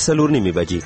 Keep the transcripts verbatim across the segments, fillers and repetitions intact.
څلور نیمې بجې.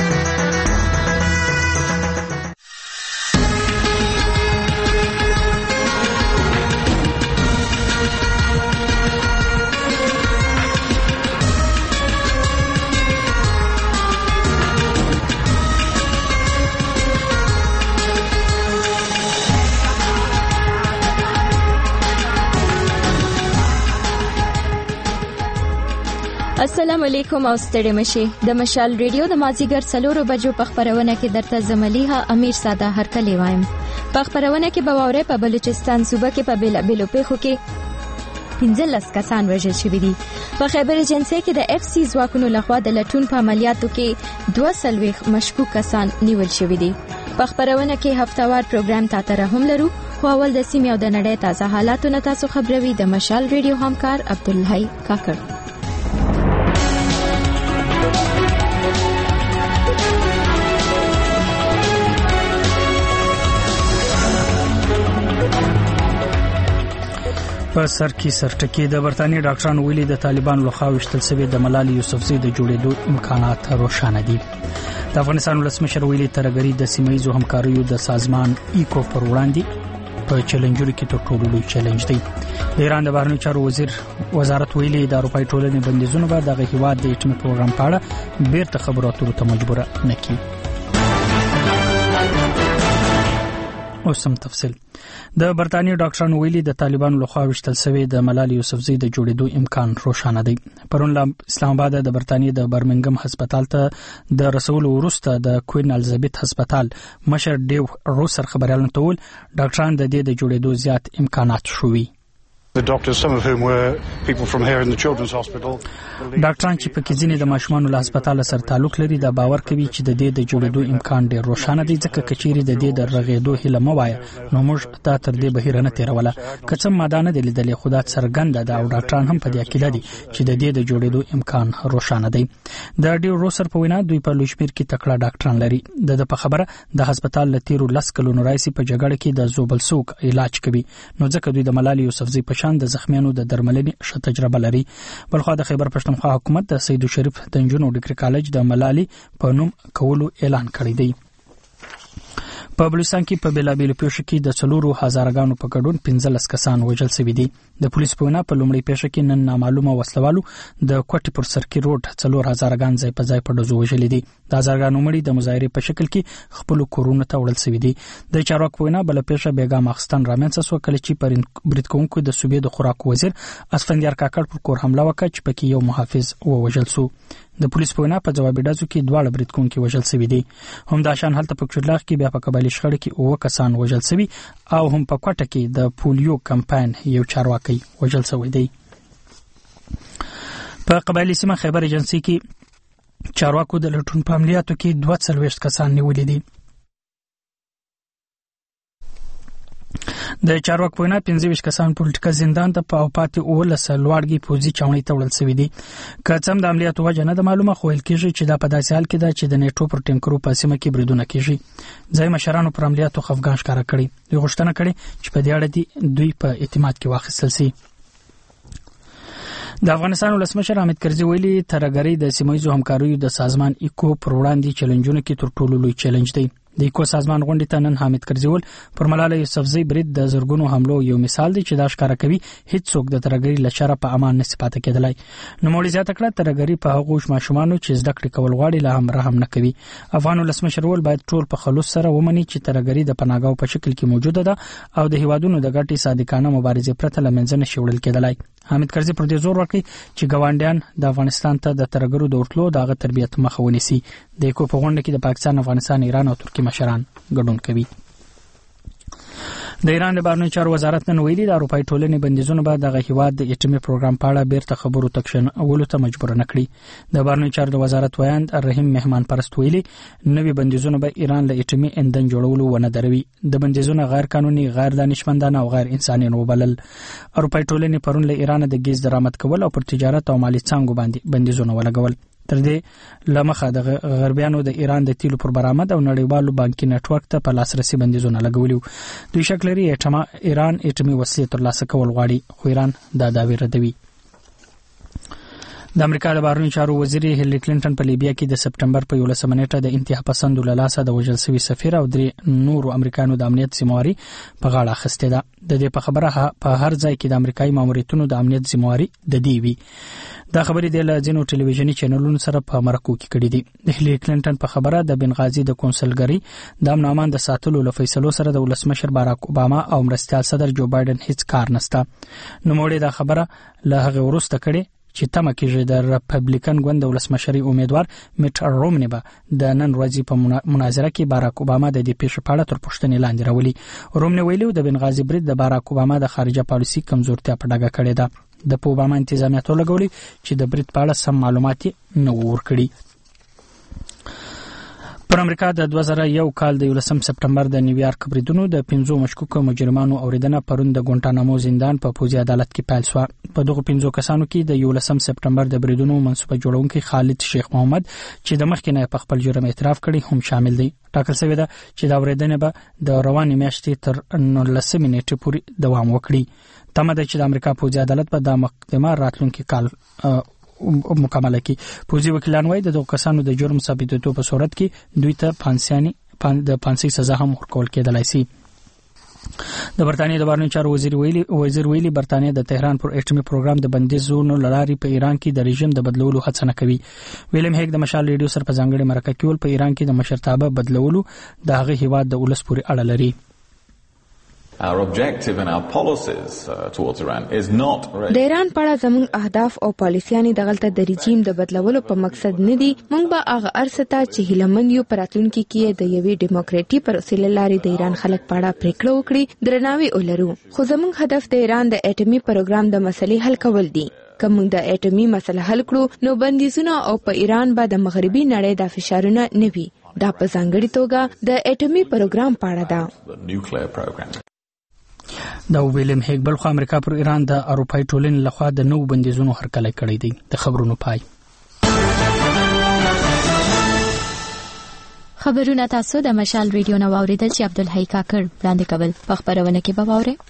السلام علیکم او ستړي مشي. د مشال ریډیو د مازیګر څلورو بجو په خبرونه کې درته زملیها امیر ساده هرکلی وایم. په خبرونه کې به واورئ په بلوچستان صوبه کې په بیلابیلو پیښو کې پنځلس کسان وژل شوي دي. په خیبر ایجنسي کې د اف سی ځواکونو لخوا د لټون په عملیاتو کې دوه څلوېښت مشکوک کسان نیول شوي دي. په خبرونه کې هفتهوار پروګرام تاسو ته هم لرو. خو اول د سیمې او د نړۍ تازه حالاتو نه تاسو خبروي د مشال ریډیو همکار عبدالحی کاکړ. په سر کې سرټکی د برتانیې ډاکټرانو ویلي د طالبانو لخوا وشتل شوی د ملالي یوسفزۍ د جوړېدو امکانات روښانه دي. د افغانستان ولسمشر ویلي ترګری د سیمایي همکاریو د سازمان ایکو پر وړاندې په چیلنجونو کې تر ټولو لوی چیلنج دی. د ایران د بهرنیو چارو وزیر وزارت ویلي د اروپای ټولنې بندیزونه به د هیواد د اټومي پروګرام په اړه بیرته خبرو اترو ته مجبور نه کړي. اوسم تفصیل. د برتانیې ډاکټرانو ویلي د طالبانو لخوا وشتل شوی د ملالي یوسفزۍ د جوړېدو امکان روښانه دی. پرون لا اسلام آباد د برتانیې د برمنګم هسپتال ته د رسول وروسته د کوین الیزابت هسپتال مشر ډیو روسر خبريالانو ته ول ډاکټران د دې د جوړېدو زیات امکانات شوي. The doctors, some of whom were people from here in the Children's Hospital. ډاکټران چې په کې ځینې د ماشومانو له هسپتال سره تعلق لري دا باور کوي چې د دې د جوړېدو امکان ډېر روښانه دی ځکه کچېری د دې د رغېدو هیله مو وایي نو موږ ته تر دې بهیر نه تیروله کڅم مادانه د لیدلې خدا څرګنده ده او ډاکټران هم په دې عقیده دي چې د دې د جوړېدو امکان روښانه دی. د ډیو روسر په وینا دوی په لوشمیر کې تکړه ډاکټران لري. د په خبره د هسپتال لتیرو لس کلونو راځي په جګړه کې د زوبل سوق علاج کوي نو ځکه دوی د ملالي یوسفزۍ په شان د زخمیانو د درملنې ښه تجربه لري. بلخو د خیبر پښتونخوا حکومت د سید شریف د انجونو ډیګري کالج د ملالي په نوم کولو اعلان کړی دی. په بلوچستان کې په بیلابیلو پیښو کې د څلورو هزارګانو په ګډون پنځلس کسان وژل شوي دي. د پولیس په وینا په لومړۍ پیښه کې نن نامعلومه وسلوالو د کوټي پر سرکی روډ څلور هزارګان ځای په ځای په ډزو وژلي دي. د هزارګانو مړي د مظاهرې په شکل کې خپل کورونه ته وړل شوي دي. د چارواکو په وینا بل پیښه بیګام اخستان رامنځته شو کله چې پر برید کوونکو د صوبې د خوراک وزیر اسفندیار کاکړ پر کور حمله وکړه چې پکې یو محافظ ووژل شو. د پولیس په وینا په جوابي ډزو کې دواړه برید کوونکي وژل شوي دي. هم د شان حالت په چورلاغ کې بیا په قبایلی شخړه کې اوه کسان وژل شوي او هم په کوټه کې د پولیو کمپاین یو چارواکي وژل شوی دی. په قبایلی سیمه خیبر ایجنسي کې چارواکو د لټون په عملیاتو کې دوه څلوېښت کسان نیولي دي. د چارواکو په وینا پنځه ویشت کسان پولیټیکل زندان ته په او پاتې اولس لوړګي پوزي چاوني ته وړل شوی دي. که څم د عملیاتو وجه نه د معلومه خو ویل کېږي چې دا په داسې حال کې ده چې د نیټو پر ټینکرو په سیمه کې بریدونه کېږي. ځای مشرانو پر عملیاتو خفګان ښکاره کړي. دوی غوښتنه کړې چې په دې اړه دي دوی په اعتماد کې واخیستل شي. د افغانستان ولسمشر حامد کرزي ویلي ترګری د سیمایي همکاریو د سازمان ایکو پر وړاندې چیلنجونه کې تر ټولو لوی چیلنج دی. د ایکو سازمان غونډې ته نن حامد کرزي ول پر ملالي یوسفزۍ برید د زرګونو حملو یو مثال دی چې دا ښکاره کوي هیڅ څوک د ترګری لشره په امان نشي پاتې کېدلای. نو موږ زیاته کړه ترګری په هغه ماشومانو چې زده کړې کول غواړي له هم رحم نه کوي. افغان ولسمشر ول باید ټول په خلوص سره ومني چې ترګری د پناهګاو په شکل کې موجوده ده او د هیوادونو د ګټې صادقانه مبارزې پرته لمنځه نشي وړل کېدلای. حامد کرزي پر دې زور ورکړي چې ګاونډیان د افغانستان ته د ترګرو د ورتلو دغه تربیت مخه ونیسي. د ایکو په غونډه کې د پاکستان، افغانستان، ایران او ترکیه مشران ګډون کوي. د ایران د بهرنیو چارو وزارت نن ویلي د اروپای ټولنې بندیزونه به د هیواد د اټومي پروګرام په اړه بیرته خبرو تکشن اولو ته مجبور نه کړي. د بهرنیو چارو د وزارت ویاند رحیم مهمان پرست ویلي نوې بندیزونه به ایران له اټومي اندن جوړولو ونه دروي. د بندیزونه غیر قانوني، غیر دانشمندانه او غیر انساني وبلل. اروپای ټولنې پرون له ایران د ګیز درآمد کول او پر تجارت او مالی څانګو باندې بندیزونه ولګول. تر دې لمخه د غربیانو د ایران د تیلو پر برآمد او نړیوالو بانکي نتورک ته په لاسرسي بندیزونه لګولیو. دوی شک لري ایران اټومي وسلې ترلاسه کول غواړي خو ایران دا دعوی ردوي. د امریکا د بهرنیو چارو وزیر هیلری کلینټن په لیبیا کې د سپټمبر په یولسمه نیټه د انتها پسندو له لاسه د وژل شوي سفیر او درې نورو امریکایانو د امنیت ذمہواري په غاړه اخیستې ده. د دې په خبره په هر ځای کې د امریکایي ماموریتونو د امنیت ذمہواري د دې وی. دا خبرې د لازینو ټلویزیونی چینلونو سره په مرکو کې کړې دي. هیلری کلینټن په خبره د بنغازي د کونسلګری د امن امان د ساتلو له فیصلو سره د ولسمشر باراک اوباما او مرستیال صدر جو بایدن هیڅ کار نشته. نو موږ دا خبره له هغه وروسته کړې چې تمه کېږي د ریپبلیکن ګوند د ولسمشري امیدوار میټ رومنی به د نن ورځې په مناظره کې باراک اوباما د دې پیښې په اړه تر پوښتنې لاندې راولي. رومنی ویلي د بنغازي برید د باراک اوباما د خارجه پالیسي کمزورتیا په ډاګه کړې ده. د اوباما انتظامیه ټولګولي چې د برید په اړه سم معلومات نه ورکړي. پر امریکا د دوه زره یو کال د یولسم سپټمبر د نیویارک بریدونو د پنځو مشکوکو مجرمانو اوریدنه پرون د ګونټانامو زندان په پوځي عدالت کې پیل شوه. په دغه پنځو کسانو کې د یولسم سپټمبر د بریدونو منسوبه جوړونکي خالد شیخ محمد چې د مخکې نه په خپل جرم اعتراف کړي هم شامل دي. ټاکل شوی ده چې د اوریدنې به د روانې میاشتې تر نولسمې نیټې پورې دوام وکړي. تمه ده چې د امریکا پوځي عدالت په د مقدمه راتلونکي کال مکمله کی. پوځي وکیلان وايي د دغه کسانو د جرم ثابتېدو په صورت کې دوی ته پانسیانی د پانسي سزا هم ورکول کېدلای شي. د برتانیې د بهرنیو چارو وزیر ویلي وزیر ویلي برتانیې د تهران پر اټومي پروګرام د بندیزونو لاري په ایران کې د رژیم د بدلولو هڅه نه کوي. ویلیم هیګ د مشال ریډیو سره په ځانګړي مرکه کې ول په ایران کې د مشرتابه بدلولو د هغه هیواد د ولس پورې اړه لري. Our objective and our policies uh, towards Iran is not د ایران په اړه زموږ اهداف او پالیسيانې دغلته د رژیم د بدلولو په مقصد نه دي. موږ به هغه ارسته چې هیلمن یو پراتونکو کې د یوې ډیموکراټي پر وسیله لاري د ایران خلک په اړه پریکړه وکړي درناوی ولرو. خو زموږ هدف د ایران د اټومي پروګرام د مسلې حل کول دي. کوم د اټومي مسله حل کړو نو بندیزونه او په ایران به د مغربي نړۍ د فشارونه نه وي. دا په ځانګړي توګه د اټومي پروګرام په اړه ده. دا ویلیم هیګ بل خو امریکا پر ایران د اروپای ټولنې لخوا د نو بندیزونو هرکلی کړی دی. د خبرونو پای. خبرونه تاسو د مشال ریډیو نو اوریدل چې عبدالحی کاکړ وړاندې کول. په خبرونه کې به واورئ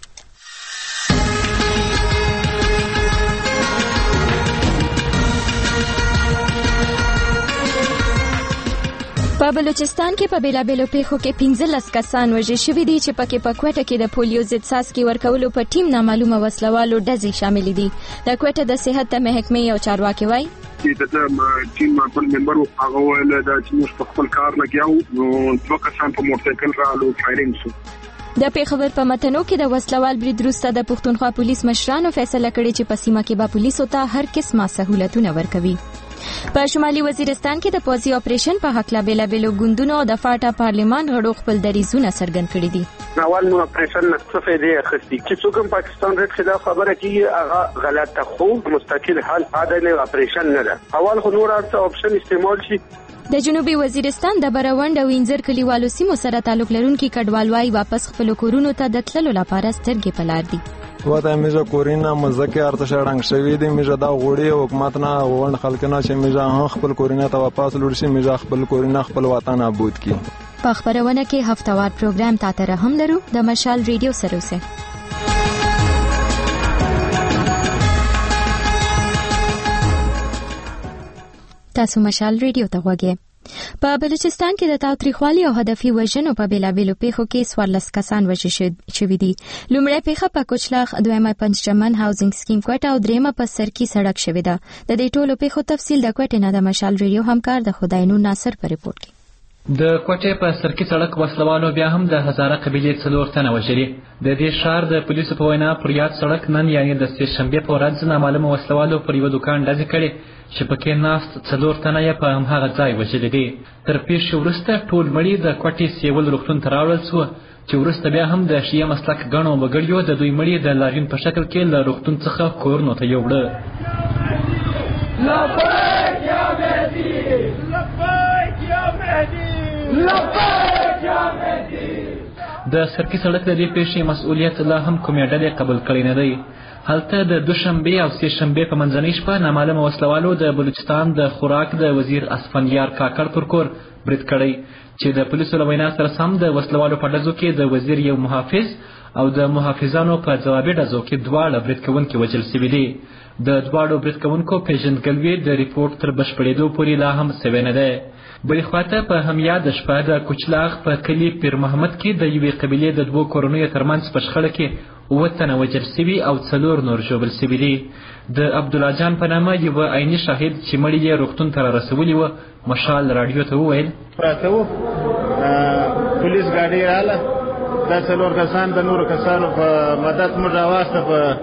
په بلوچستان کې په بیلابیلو پیښو کې پنځلس کسان وژل شوي دي چې پکې په کوټه کې د پولیو ضد څاڅکي ورکولو په ټیم نامعلومه وسلوالو ډزې شامل دي. د کوټه د صحت د محکمې یو چارواکي وایي چې د ټیم خپل ممبر هغه ویل دا چې موږ په خپل کار لګیاو نو دوه کسان په موټرسایکل رالو فایرینګ شو. د پیښور په متنو کې د وسلوال برید وروسته د پښتونخوا پولیس مشرانو فیصله کړې چې په سیمه کې به پولیسو ته هر قسمه سہولتونه ورکوي. په شمالي وزیرستان کې د پوځي اپریشن په حق لا بیلابیلو ګوندونو او د فاټا پارلیمان غړو خپل دریزونه څرګند کړي دي. اول نو اپریشن څه فائدې اخیستي چې څوک پاکستان رټ خدا خبره کوي هغه غلطه خو مستقل حل عادل اپریشن نه ده. اول خو نور ارڅ اپشن استعمال شي. د جنوبي وزیرستان د براوند او انځر کلیوالو سیمو سره تعلق لرونکي کډوال وايي واپس خپل کورونو ته د تللو لپاره سترګې په لار دي. وته میجا کورینا مزکه ارتش رنگ شوی دی میجا دا غوړي حکومت نه وند خلکنا چې میجا خپل کورینا ته واپس لور شي میجا خپل کورینا خپل وطن آباد کی. په خبرونه کې هفتوار پروګرام تا ته هم لرو د مشال ریډیو سره اوسه. تاسو مشال ریډیو ته غوږی. په بلوچستان کې د تاوتریخوالي او هدفي وژنو په بیلابیلو پیښو کې څوارلس کسان وژل شوي دي. لومړی پیښه په کوچلاغ، دویمه پنجچمن هاوزینګ سکیم کوټه او دریمه په سرکی سړک شوې ده. د دې ټولو پیښو تفصیل د کوټې نه د مشال ریډیو همکار د خداینور ناصر په ریپورت کې. د کوټې په سرکی سړک وسلوالو بیا هم د هزاره قبیلې څلور تنه وژلي. د دې ښار د پولیسو په وینا پر یاد سړک نن یعنې د سهشنبې په ورځ نامعلومه وسلوالو پر یوه دوکان ډزې کړې چې پکې ناست څلور تنه یې په همهغه ځای وژلي دي. تر پیښې وروسته ټول مړي د کوټې سیول روغتون ته راوړل سوه چې وروسته بیا هم د شیعه مسلک ګڼو وګړیو د دوی مړي د لاریون په شکل کې له روغتون څخه کورونو ته یوړه. لبیک یا مهدي، لبیک یا مهدي، لبیک یا مهدي. د سرکی سړک د دې پیښې مسؤلیت لا هم کومې ډلې قبول کړی نه دی. هلته د دوشنبې او سه شنبې په منځنۍ شپه نامعلومه وسلوالو د بلوچستان د خوراک د وزیر اسفندیار کاکړ پر کور برید کړی چې د پولیسو له وینا سره سم د وسلوالو په ډزو کې د وزیر یو محافظ او د محافظانو په ځوابي ډزو کې دواړه برید کوونکي وژل شوي دي. د دواړو برید کوونکو پیژندګلوي د ریپورټ تر بشپړېدو پورې لا هم سوې نه ده. بلې خواته په همیاده شپه د کوچلاغ په کلي پیر محمد کې د یوې قبیلې د دوو کورنیو ترمنځ په شخړه کې اووه تنه وژل سوي او څلور نور ژوبل سوي دي. د عبدالله جان په نامه یوه عیني شاهد چې مړي یې روغتون ته رارسولي وه مشال راډیو ته وویل پراته وو پولیس ګاډۍ راغله دا څلور کسان د نورو کسانو په مدد موږ راواسته په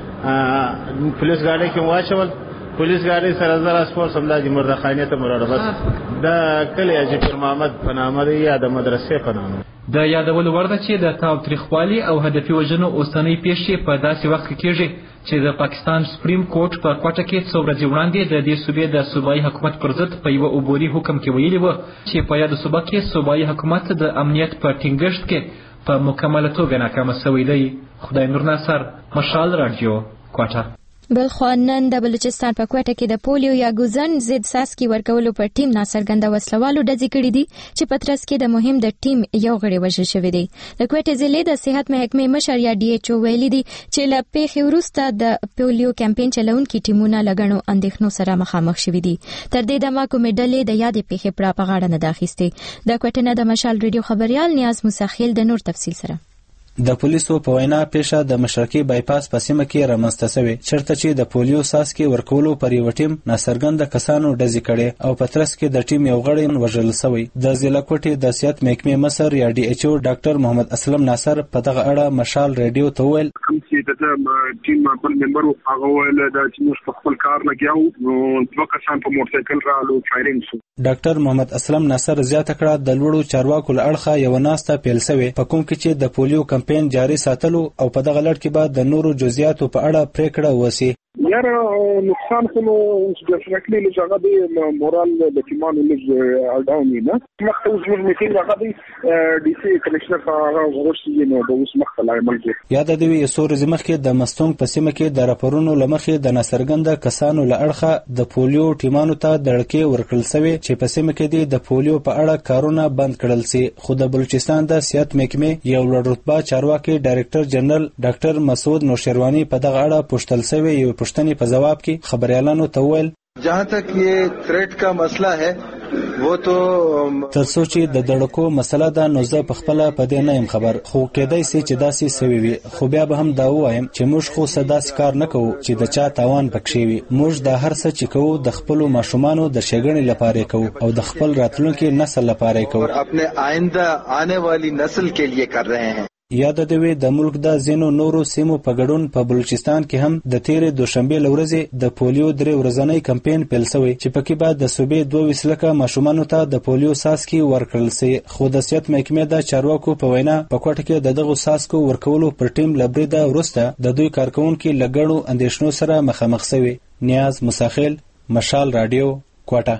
پولیس ګاډۍ کې واچول. پولیس ګاډۍ سره زر اسپورس همدا چې مردخانې ته مو راوړه. بس د کلي حاجي پیر محمد په نامه دی یا د مدرسې په نامه. د یادولو وړ ده چې د تاوتریخوالي او هدفي وژنو اوسنۍ پیښې په داسې وخت کې کېږي چې د پاکستان سپریم کورټ په کوټه کې څو ورځې وړاندې د دې صوبې د صوبایي حکومت پر ضد په یوه عبوري حکم کې ویلي وه چې په یاده صوبه کې صوبایي حکومت د امنیت په ټینګښت کې په مکمله توګه ناکامه سوی دی. خدای نور ناصر، مشال راډیو، کوټه. بلخوا نن د بلوچستان په کوټه کې د پولیو یا ګوزن ضد څاڅکي ورکولو پر ټیم ناڅرګنده وسلوالو ډزې کړې دي چې په ترڅ کې د مهم د ټیم یو غړی وژل شوی دی. د کوټې ضلع د صحت محکمې مشر یا ډي ایچ او ویلي دي چې له پیښې وروسته د پولیو کمپاین چلونکي ټیمونه لګڼو اندېښنو سره مخامخ شوي دي. تر دې دمه کومې ډلې د یادې پیښې پړه په غاړه نه ده اخیستې. د کوټې نه د مشال ریډیو خبریال نیاز مساخیل د نور تفصیل سره. د پولیسو په وینا پیښه د مشرقي بایپاس په سیمه کې رامنځته شوې چېرته چې د پولیو څاڅکي ورکولو پر یو ټیم ناڅرګنده کسانو ډزې کړې او په ترڅ کې د ټیم یو غړی وژل شوی. د ضلع کوټې د صحت محکمې مشر یا ډي ایچ او ډاکټر محمد اسلم ناصر په دغه اړه مشال ریډیو ته وویل چې د ټیم خپل ممبر هغه ویل دا چې موږ په خپل کار لګیاو نو دوه کسان په موټر سایکل رالو فایرینګ شو. ډاکټر محمد اسلم ناصر زیاته کړه د لوړو چارواکو له اړخه یو ناسته پیل شوې په کوم کې چې د پولیو کمپاین جاري ساتلو او په دغه لړ کې بعد د نورو جزئیاتو په اړه پریکړه وسی. یاره نقصان خو نو ډیفینټلی لږه د مورال د ټیمانو لږ اډاون نه مخته اوس موږ میټینګ راغلی ډي سي کمشنر هغه غوښتي نو د اوس مخته لا عمل کوي. یاد دی یو څو ورځې مخکې د مستونګ په سیمه کې د راپورونو لمخې د ناڅرګنده کسانو له اړخه د پولیو ټیمانو ته دړکې ورکړل شوې چې په سیمه کې دی د پولیو په اړه کارونه بند کړل سي. خو د بلوچستان د صحت محکمې یو لوړ رتبه چارواکي ډایرکټر جنرال ډاکټر مسعود نوشیروانی په دغه اړه پوښتل شوی یو پوښتنې په جواب کې خبريالانو ته وویل जहाँ तक ये थ्रेट का मसला है वो तो ترڅو چې د دړکو مسله ده نو زه په خپل په دې نه يم خبر خو کېدای سي چې داسې سوي وي خو بیا به هم دا وایم چې موږ خو صداس کار نه کوو چې د چا تاوان پکښې وي. موږ د هر څه چې کوو د خپل ماشومانو د شګړې لپاره کوو او د خپل راتلونکي نسل لپاره کوو और अपने आइंदा आने वाली नस्ल के लिए कर रहे हैं. یاد دوی د ملک د زینو نورو سیمو په ګډون په بلوچستان کې هم د تیرې دوشنبه لورځې د پولیو درې ورځنی کمپاین پیل شوی چې پکې بعد د صوبې دوه وسلکه ماشومانو ته د پولیو څاڅکي ورکړل شي. خو د صحت محکمې د چارواکو په وینا په کوټه کې د دغه څاڅکو ورکولو پر ټیم لبریده ورسته د دوی کارکونکو لګړو اندېښنو سره مخامخ شوی. نیاز مساخیل، مشال راډیو، کوټه.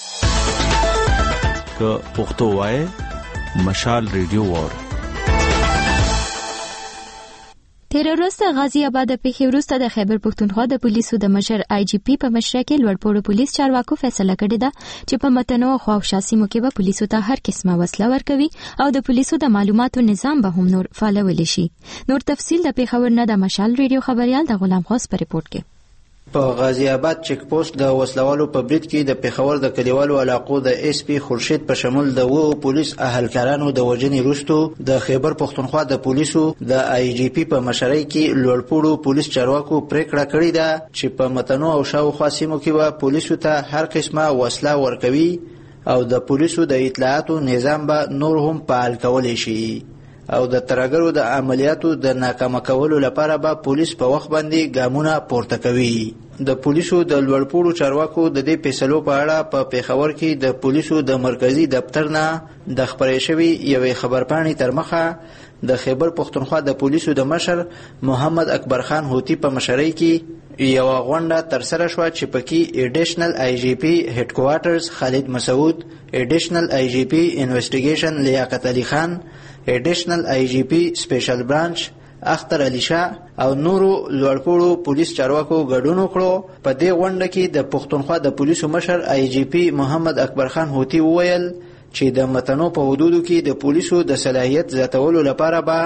که پښتو وای مشال ریډیو وور. تیر ورځ غازی آباد په پیښې وروسته د خیبر پښتونخوا د پولیسو د مشر آی جی پی په مشرۍ کې لوړپوړو پولیس چارواکو فیصله کړې ده چې په متنوع خواوشا سیمو کې به پولیسو ته هر قسمه وسله ورکوي او د پولیسو د معلوماتو نظام به هم نور فعالولی شي. نور تفصیل د پیښور نه د مشال ریډیو خبریال د غلام خاص په ریپورت کې. په غازی آباد چیک پوسټ د وسلوالو په برید کې د پیښور د کلیوالو علاقو د ایس پی خورشید په شمول د وو پولیس اهلکارانو د وژنې وروسته د خیبر پښتونخوا د پولیسو د آی جی پی په مشرۍ کې لوړپوړو پولیس چارواکو پریکړه کړې ده چې په متنوع او شاوخوا سیمو کې به پولیسو ته هر قسمه وسله ورکوي او د پولیسو د اطلاعاتو نظام به نور هم فعال کولی شي او د ترګرو د عملیاتو د ناکامه کولو لپاره به پولیس په وخت باندې ګامونه پورته کوي. د پولیسو د لوړپوړو چارواکو د دې فیصلو په اړه په پیښور کې د پولیسو د مرکزی دفتر نه د خبرې شوی یوې خبرپاڼې تر مخه د خیبر پښتونخوا د پولیسو د مشر محمد اکبر خان هوتی په مشرۍ کې یو غونډه ترسره شوه چې پکې ایډیشنل آی جی پی هډ کوارټرز خالد مسعود، ایډیشنل آی جی پی انویسټیګیشن لیاقت علي خان، ایډیشنل آی جی پی سپیشل برانچ اختر علی شاه او نورو لوړپوړو پولیس چارواکو ګډون وکړو. په دې غونډه کې د پښتونخوا د پولیسو مشر آی جی پی محمد اکبر خان هوتی وویل چې د متنوع په حدودو کې د پولیسو د صلاحیت زیاتولو لپاره به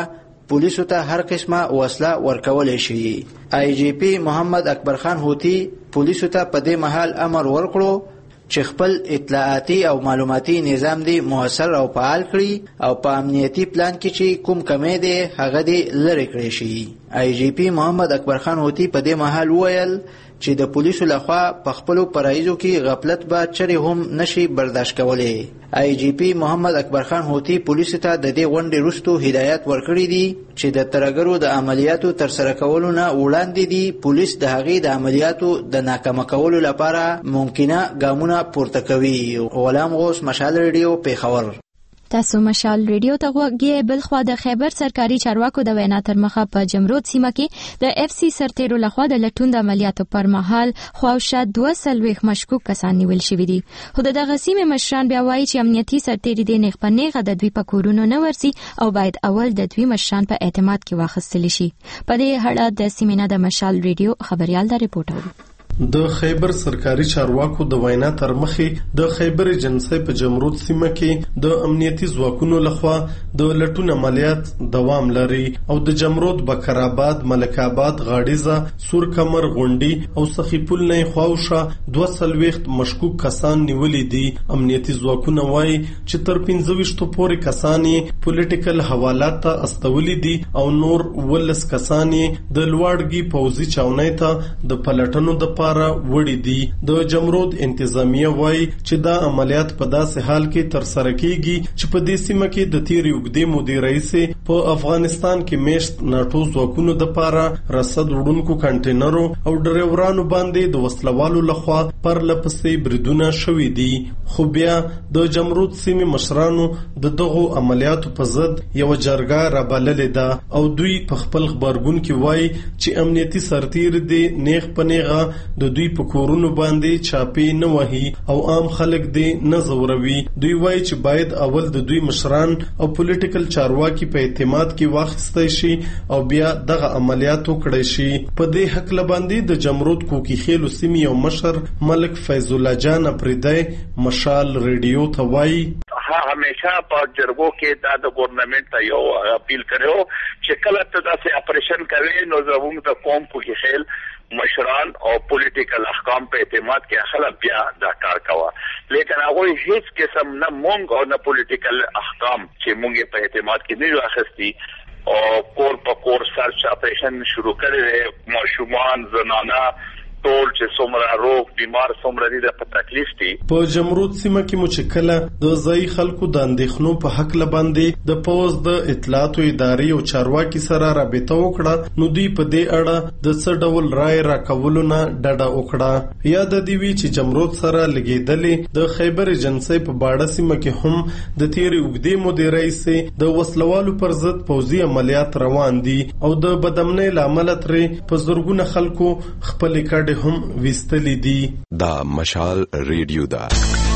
پولیسو ته هر قسمه وسله ورکولای شي. آی جی پی محمد اکبر خان هوتی پولیسو ته په دې مهال امر ورکړو چې خپل اطلاعاتي او معلوماتي نظام دی موثر او فعال کړي او په امنیتي پلان کې چې کوم کمی دی هغه دی لرې کړی شي. آی جی پی محمد اکبر خان هوتی په دې مهال وویل چې د پولیسو لخوا په خپلو فرایضو کې غفلت به چرې هم نشي برداشت کولی. آی جی پی محمد اکبر خان هوتی پولیسو ته د دې غونډې وروسته هدایت ورکړي دي چې د ترهګرو د عملیاتو ترسره کولو نه وړاندې دي پولیس د هغې د عملیاتو د ناکامه کولو لپاره ممکنه ګامونه پورته کوي. غلام غوث، مشال ریډیو، پیښور. تاسو مشال ریډیو ته غوږی. بل خوا د خیبر سرکاري چارواکو د وینا تر مخه په جمرود سیمه کې د اف سی سرتیرو لخوا د لټون د عملیاتو پر مهال خواوشا دوه څلوېښت مشکوک کسان نیول شوي دي. خو د دغه سیمې مشران بیا وایي چې امنیتي سرتیري دې نیغ په نیغه د دوی په کورونو نه ورسي او باید اول د دوی مشران په اعتماد کې واخیستل شي. په دې اړه د سیمې نه د مشال ریډیو خبريال دا ریپورټ اوري. د خیبر سرکاري چارواکو د وینا تر مخې د خیبر ایجنسی په جمرود سیمه کې د امنیتي ځواکونو لخوا د لټون عملیات دوام لري او د جمرود، بکرآباد، ملک آباد، غاړیزه، سور کمر، غونډي او سخیپول نه خواوشا دوه څلوېښت مشکوک کسان نیولي دي. امنیتي ځواکونه وایي چې تر پنځه ویشتو پورې کسان یې پولیټیکل حوالات ته استولي دي او نور ولس کسان یې د لوړګي پوځي چاونۍ ته د پلټنو د وړي دي. د جمرود انتظامیه وایي چې دا عملیات په داسې حال کې تر سره کیږي چې په دې سیمه کې د تیرې اوږدې مودې راهیسې په افغانستان کې میشت ناټو ځواکونو دپاره رسد وړونکو کنټینرو او ډریورانو باندې د وسلوالو لخوا پرله پسې بریدونه شوي دي. خو بیا د جمرود سیمې مشرانو د دغو عملیاتو په ضد یوه جرګه رابللې ده او دوی په خپل غبرګون کې وایي چې امنیتي سرتیر دی نیغ په نیغه د دوی په کورونو باندې چاپې نه وهي او عام خلک دې نه ځوروي. دوی وایي چې باید اول د دوی مشران او پولیټیکل چارواکي په اعتماد کې واخیستی شي او بیا دغه عملیات وکړی شي. په دې هکله باندې د جمرود کوکي خیلو سیمې یو مشر ملک فیض الله جان اپریدی مشال ریډیو ته وایي همیشه په جرګو کې دا د ګورنمنت ته یو اپیل کړو چې کله ته داسې اپریشن کوي نو زموږ د قوم کوکي خیل مشران او پولیټیکل احکام په اعتماد کې خلک بیا دا کار کوه. لیکن هغه هیڅ قسم نه مونږ او نه پولیټیکل احکام چې مونږ په اعتماد کې نه واخستي او کور په کور سرچ اپریشن شروع کړي. ماشومان، زنانه ټول چې څومره روغ بیمار څومره دي د تکلیف دي. په جمرود سیمه کې مو چې کله د ځای خلکو د اندېښنو په حق باندې د پوز د اطلاعاتو ادارې او چارواکي سره رابطه وکړه نو دوی په دې اړه د څه ډول رائے راکولو نه ډډه وکړه. یاد دی وی چې جمرود سره لګیدلې د خیبر ایجنسی په باړه سیمه کې هم د تیرې اوږدې مودې راهیسې د وسلوالو پر ضد پوځي عملیات روان دي او د بدامنۍ له امله ترې په زرګونه خلکو خپلې کډې هم وستلی دي. دا مشال ریډیو دا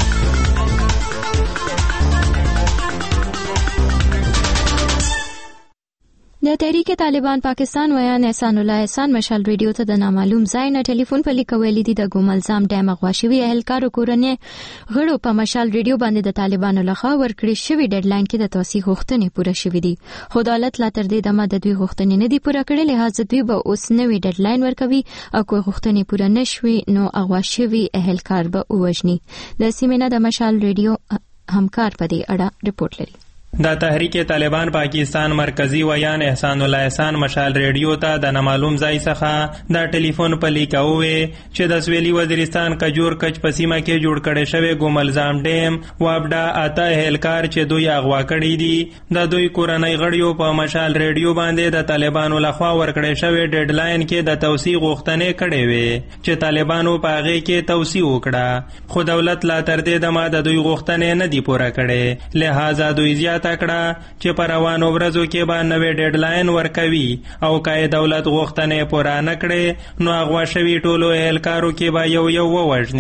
د تحریک طالبان پاکستان ویان احسان الله احسان مشال ریډیو ته د نامعلوم ځای نه ټلیفون په لیک ویلي دي د ګوملزام ډیم غواشوي اهلکارو کورنۍ غړو په مشال ریډیو باندې د طالبانو لخوا ورکړی شوی ډیډلاین کې د توثیق غوښتنې پوره شوې دي. خو دولت لا تر دې دمه د دوی غوښتنې نه دي پوره کړې، لهدا دوی به اوس نوې ډیډلاین ورکوي او کوم غوښتنې پوره نشوي نو غواشوي اهلکار به ووجني. د سیمې نه د مشال ریډیو همکار په دې اړه ریپورت لري. د تحریک طالبان پاکستان مرکزی ویان احسان الله احسان مشال ریډیو ته د نامعلوم ځای څخه د ټلیفون په لیکاوي چې د سویلي وزیرستان کجور کچ په سیمه کې جوړ کړي شوی ګوملزام ډیم وابډا اته هلکار چې دوی اغوا کړي دي د دوی کورنۍ غړیو په مشال ریډیو باندې د طالبانو لخوا ورکړي شوی ډیډلاین کې د توثیق غوښتنې کړي وي چې طالبانو په هغه کې توثیق وکړه، خو دولت لا تر دې دمه د دوی غوښتنې نه دي پوره کړي. لہذا دوی زیات تکړه چې پر روانو ورځو کې به نوې ډیډلاین ورکوي او کای دولت غوښتنې پوره نه کړي نو اغوا شوي ټولو اهلکارو کې به یو یو ووژني.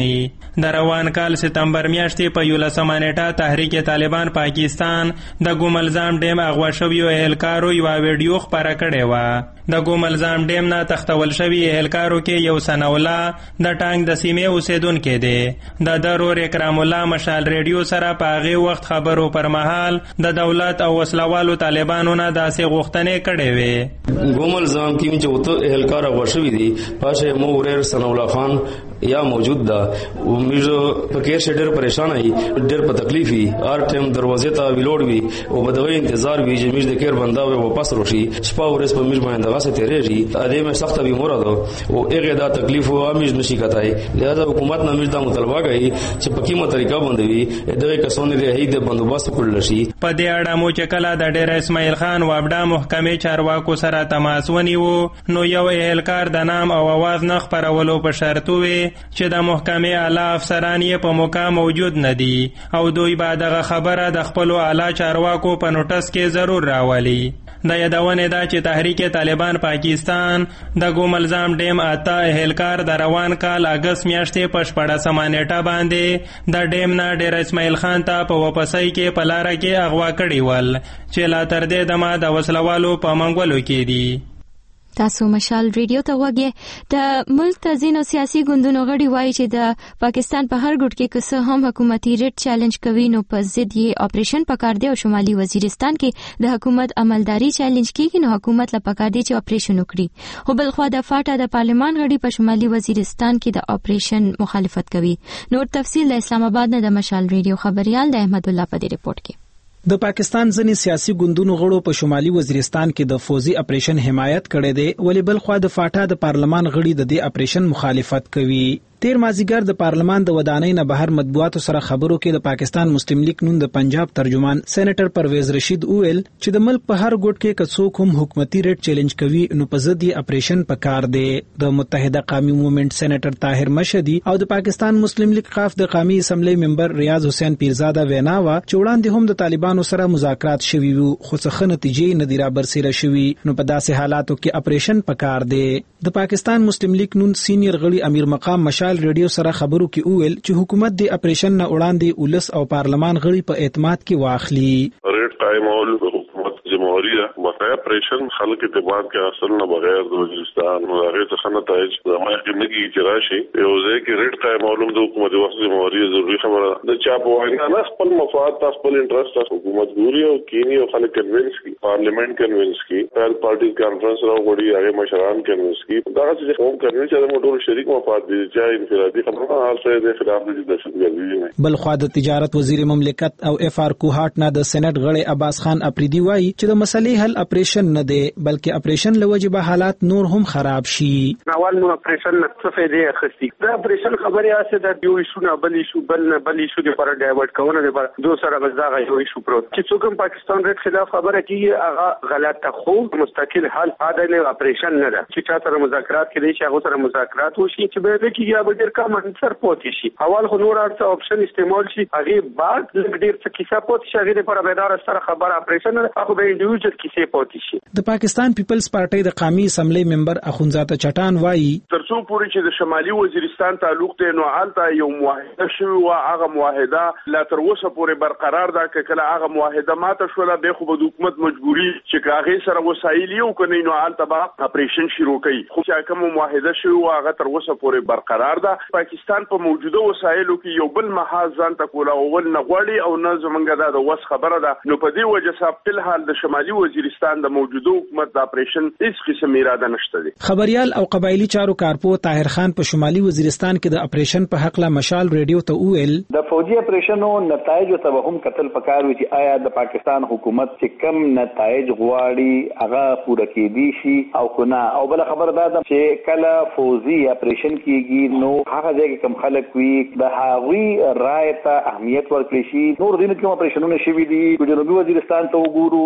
د روان کال سپتمبر میاشتې په یولسمه نیټه تحریک طالبان پاکستان د ګوملزام ډیم اغوا شویو اهلکارو یوه ویډیو خپره کړې وه. د ګوملزام ډیم نه تختول شوي اهلکارو کې یو ثناءالله د ټانک د سیمې اوسیدونکی دی. د درور اکرام الله مشال ریډیو سره په هغې وخت خبرو پر مهال د دولت او وسلوالو طالبانو نه داسې غوښتنې کړې وې. ګوملزام کې چې اوته اهلکار اغوا شوي دي پاشه مو وریر ثناءالله خان یا موجود ده و میزو پکې شډر پریشان ای ډېر په تکلیف وي هر ټیم دروازې ته ویلوړ وي او بدوي انتظار وي چې میز د کیر بندا و واپس راشي شپه ورځ په میز باندې دغه څه تیرېږي ا دې مې سخت بیمار ده او هغه دا تکلیف او میز نشي کتای لہذا حکومت نه میز دا مطالبه کوي چې په کومه طریقه باندې وي دغه کسانو د هید بندوبست کول شي. په دې اړه مو چې کله د ډېر اسماعیل خان وابډا محکمې چارواکو سره تماس ونیو نو یو اهلکار د نام او اواز نه خپرولو په شرط وي چې د محکمې اعلی افسران یې په موقع موجود نه دي او دوی به دغه خبره د خپلو اعلی چارواکو په نوټس کې ضرور راولي. د یادونې ده چې تحریک طالبان پاکستان د ګوملزام ډیم اته اهلکار د روان کال اګست میاشتې په شپاړسمه نیټه باندې د ډیم نه ډېر اسماعیل خان ته په واپسۍ کې په لاره کې اغوا کړي ول چې لا تر دې دمه د وسلوالو په منګولو کې دي. تاسو مشال ریډیو ته وګورئ. د ملک ته ځینو سیاسي ګوندونو غړي وایي چې د پاکستان په هر ګوټ کې که څه هم حکومتي ریټ چیلنج کوي نو په ضد یې اپریشن پکار دی او شمالي وزیرستان کې د حکومت عملداري چیلنج کیږي نو حکومت له پکار دی چې اپریشن وکړي. خو بل خوا د فاټا د پارلمان غړي په شمالي وزیرستان کې د اپریشن مخالفت کوي. نور تفصیل د اسلام آباد نه د مشال ریډیو خبريال د احمد الله په دې ریپورت کې. د پاکستان ځینې سیاسي ګوندونو غړو په شمالي وزیرستان کې د فوزي اپریشن حمایت کړی دی ولې بل خوا د فاټا د پارلمان غړي د دې اپریشن مخالفت کوي. تیر مازیګر د پارلمان د ودانۍ نه بهر مطبوعاتو سره خبرو کې د پاکستان مسلم لیگ نون د پنجاب ترجمان سېنیټر پرویز رشید وویل چې د ملک په هر ګوټ کې که څوک هم حکومتي ریټ چیلنج کوي نو په ضد یې اپریشن پکار دی. د متحده قومي موومېنټ سېنیټر طاهر مشهدي او د پاکستان مسلم لیگ قاف د قومي اسمبلی ممبر ریاض حسین پیرزاده وینا وا چې وړاندې هم د طالبانو سره مذاکرات شوي وو خو څه نتیجې نه دی را برسېره شوي نو په داسې حالاتو کې اپریشن پکار دی. د پاکستان مسلم لیگ نون سینیئر غړي امیر مقام مشال ریډیو سره خبرو کې وویل چې حکومت د اپریشن نه وړاندې ولس او پارلمان غړي په اعتماد کې واخلي. ریټ قائمول حکومت جمهوریه مخه اپریشن خلک اعتماد کې اصل نه بغیر د وزیرستان او هغه څخه نتایج زموږ کې نگی چې راشي یو ځای کې ریټ قائمول د حکومت واسطه جمهوریه ضروري خبره د چا په وینا نه خپل مفاد خپل انټرست حکومت ګوري او کینی او خلک کنوینس کی پارلیمنت کنوینس کی ټول پارټي کانفرنس راوړي هغه مشران کنوینس کی دا چې قوم کنوینس چې موږ شریک مفاد دي چې انفرادي خبره هر څه د خلاف دي د دهشتګردي. بل خو د تجارت وزیر مملکت او اف ار کوهاټ نه د سېنات غړي عباس خان اپریدي وایي چې د مسلې حل اپریشن نه دی بلکې اپریشن لوجه به حالات نور هم خراب شي. اول نو اپریشن نه څه فائدې اخستي دا اپریشن خبره اسه د یو ایشو نه بل ایشو بل نه بل ایشو د پر ډایورټ کونه د پر دو سره غزاغه یو ایشو پروت چې څوک پاکستان ریټ خلاف خبره کوي هغه غلطه خو مستقل حل عادل اپریشن نه ده چې چا سره مذاکرات کړي چې هغه سره مذاکرات وشي چې به د کیږي به ډیر کم انصر پوت شي اول خو نور ارڅ اپشن استعمال شي هغه بعد لږ ډیر څه کیسه پوت شي هغه پر بیدار سره خبره اپریشن هغه به انډیویډوال کیسه پوت شي. د پاکستان پیپلز پارټي د قومي اسمبلی ممبر اخونزاده چټان وایي ترڅو پورې چې د شمالي وزیرستان تعلق دی نو حالت یو معاهده شوی او هغه معاهده لا تر اوسه پورې برقرار ده چې کله هغه معاهده ماته شوله به خو د حکومت مجبوری چې هغه سره وسایل یو کني نو حالت به اپریشن شروع کوي خو چې کوم معاهده شوی او هغه تر اوسه پورې برقرار ده. پاکستان په موجوده وسایلو کې یو بل محاذ ځان ته کولا او ول نه غوړي او نه زمونږ د وس خبره ده نو په دې وجه سره په حال د شمالي وزیرستان د موجوده حکومت د اپریشن هیڅ قسم اراده نشته دي. خبريال او قبایلی چارو کارپو طاهر خان په شمالي وزیرستان کې د اپریشن په حق لا مشال ریډیو ته وویل د فوجي اپریشنو نتایج ته هم قتل پکارو چې آیا د پاکستان حکومت چې کم نتایج غواړي هغه پوره کېدی شي او کنه او بل خبر دا ده چې کله فوجي اپریشن کیږي نو هغه ځای کم خلک وي د هغوی رائے ته اهمیت ورکړي شي. نور دین کوم اپریشنونه شوي دي جنوبي وزیرستان ته وګورو نو الته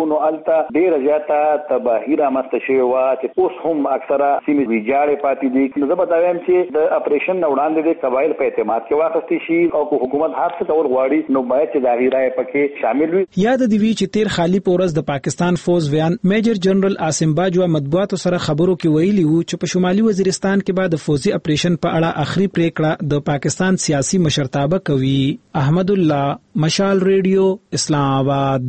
ته ډیره زیاته تباهي رامنځته شوې وه چې اوس هم اکثره سیمې ویجاړې پاتې دي. نو زه به دا وایم چې د اپریشن نه وړاندې د قبایل په اعتماد کې واخیستې شي او که حکومت هر څه کول غواړي نو باید چې د هغې رایې پکې شامل وي. یاد دې وي چې تیر خالي په ورځ د پاکستان فوز ویان میجر جنرال عاصم باجوا مطبوعاتو سره خبرو کې ویلي وو چې په شمالي وزیرستان کې بعد فوزي اپریشن په اړه اخري پریکړه د پاکستان سیاسي مشرتابه کوي. احمد الله، مشال ریډیو، اسلام آباد.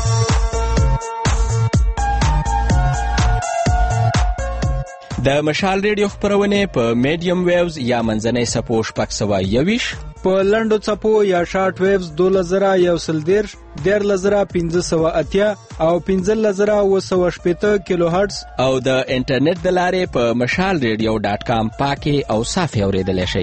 د مشال ریډیو خبرونه په میډیم ویوز یا منځنۍ سپو شپږ سوه یویش، په لنډو څپو یا شارټ ویوز دوله زره یو سل دیرش، دیارلس زره پنځه سوه اتیا او پنځلس زره اوه سوه شپېته کیلو هرټز او د انټرنیټ د لارې په مشال ریډیو ډاټ کام پاکي او صافي اوریدلی شئ.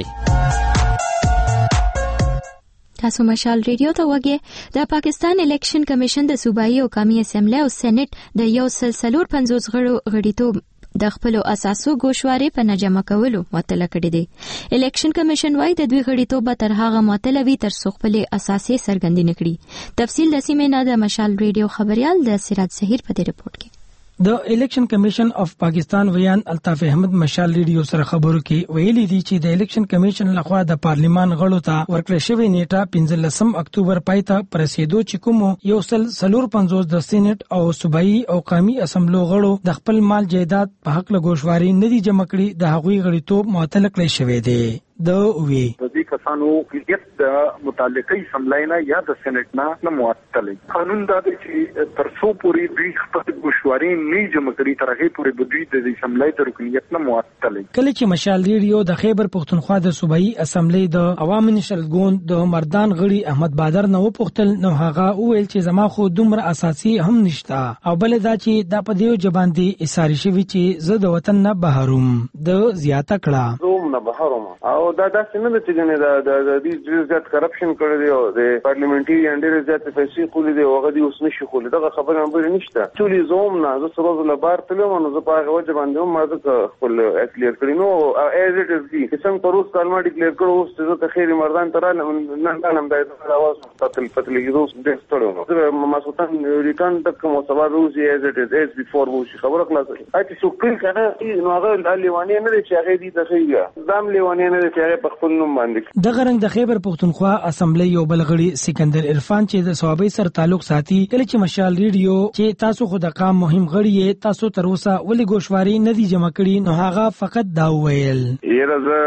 تاسو مشال ریډیو ته وګورئ. د پاکستان الیکشن کمیشن د صوبایي او قومي اسمبلی او سېنات د یو سل څلور پنځوس غړو غړیتوب د خپل اساسو ګوشواري په نجمه کولو معطله کړې دي. الیکشن کمیشن وايي د دوی غړیتوب به تر هغه معطله وي تر څو خپل اساسي سرګندې نکړي. تفصیل د سیمې نه د مشال ریډیو خبريال د سراج ظهیر په دې رپورت کې. د الیکشن کمیشن اف پاکستان ویان الطاف احمد مشال ریډیو سره خبرو کې ویلي دي چې د الیکشن کمیشن لخوا د پارلیمان غړو ته ورکړل شوې نیټه پنځلسم اکتوبر پای ته پرسیدو چې کوم یو سل څلور پنځوس د سېنات او صوبایي او قومي اسمبلو غړو د خپل مال جایداد په حق له ګوشواري نه دي جمع کړي د هغوی غړیتوب معطل کړی شوی دی. د وی د دې کسانو کلیت د متعلقه اسمبلی نه یا د سېنات نه نه معطل قانون دا دی چې تر څو پورې دوی خپل ګوشواري نه جمع کړي تر هغه پورې به دوی د اسمبلی د رکنیت نه معطل. کله چې مشال ریډیو د خیبر پختونخوا د صوبایي اسمبلی د عوامي نشل ګوند د مردان غړي احمد بادر نو پختل نو هغه ویل چې زما خو دومره اساسي هم نشته او بل دا چې د پدیو جباندي اساري شوی چې زه د وطن نه بهروم د زیاته کړه زوم نه بهروم او دا داسې نه چې ګنې دا د دې زیات کرپشن کړی دی او د پارلیمنټري انډر زیات پیسې خولې دی او هغه دی اوس نشي خولې دا خبره هم بل نشته. ټولې زوم نه زه سره زله بار تلم نو زه په هغه وجه باندې ما زه خپل کلیر کړی نو ایز اټ از دی څنګه پروس کلمه ډیکلیئر کړو اوس چې زه خیر مردان تر نه نه نن د اواز تل پتل یو د ستړو نو ما سوتن ریټرن تک مو سبا روزي ایز اټ از ایز بیفور وو شي خبره خلاص اته سو کل کنه نو هغه لیوانی نه چې هغه دی ته خیګه دام لیوانی نه چې هغه په خپل نوم باندې د غرنګ د خیبر پختونخوا اسمبلی یو بلغړي سکندر عرفان چې د صوابۍ سره تعلق ساتي کله چې مشال ریډیو چې تاسو خو د قام مهم غړي تاسو تر اوسه ولې ګوشواري نه دي جمع کړي نو هغه فقط دا ویل یره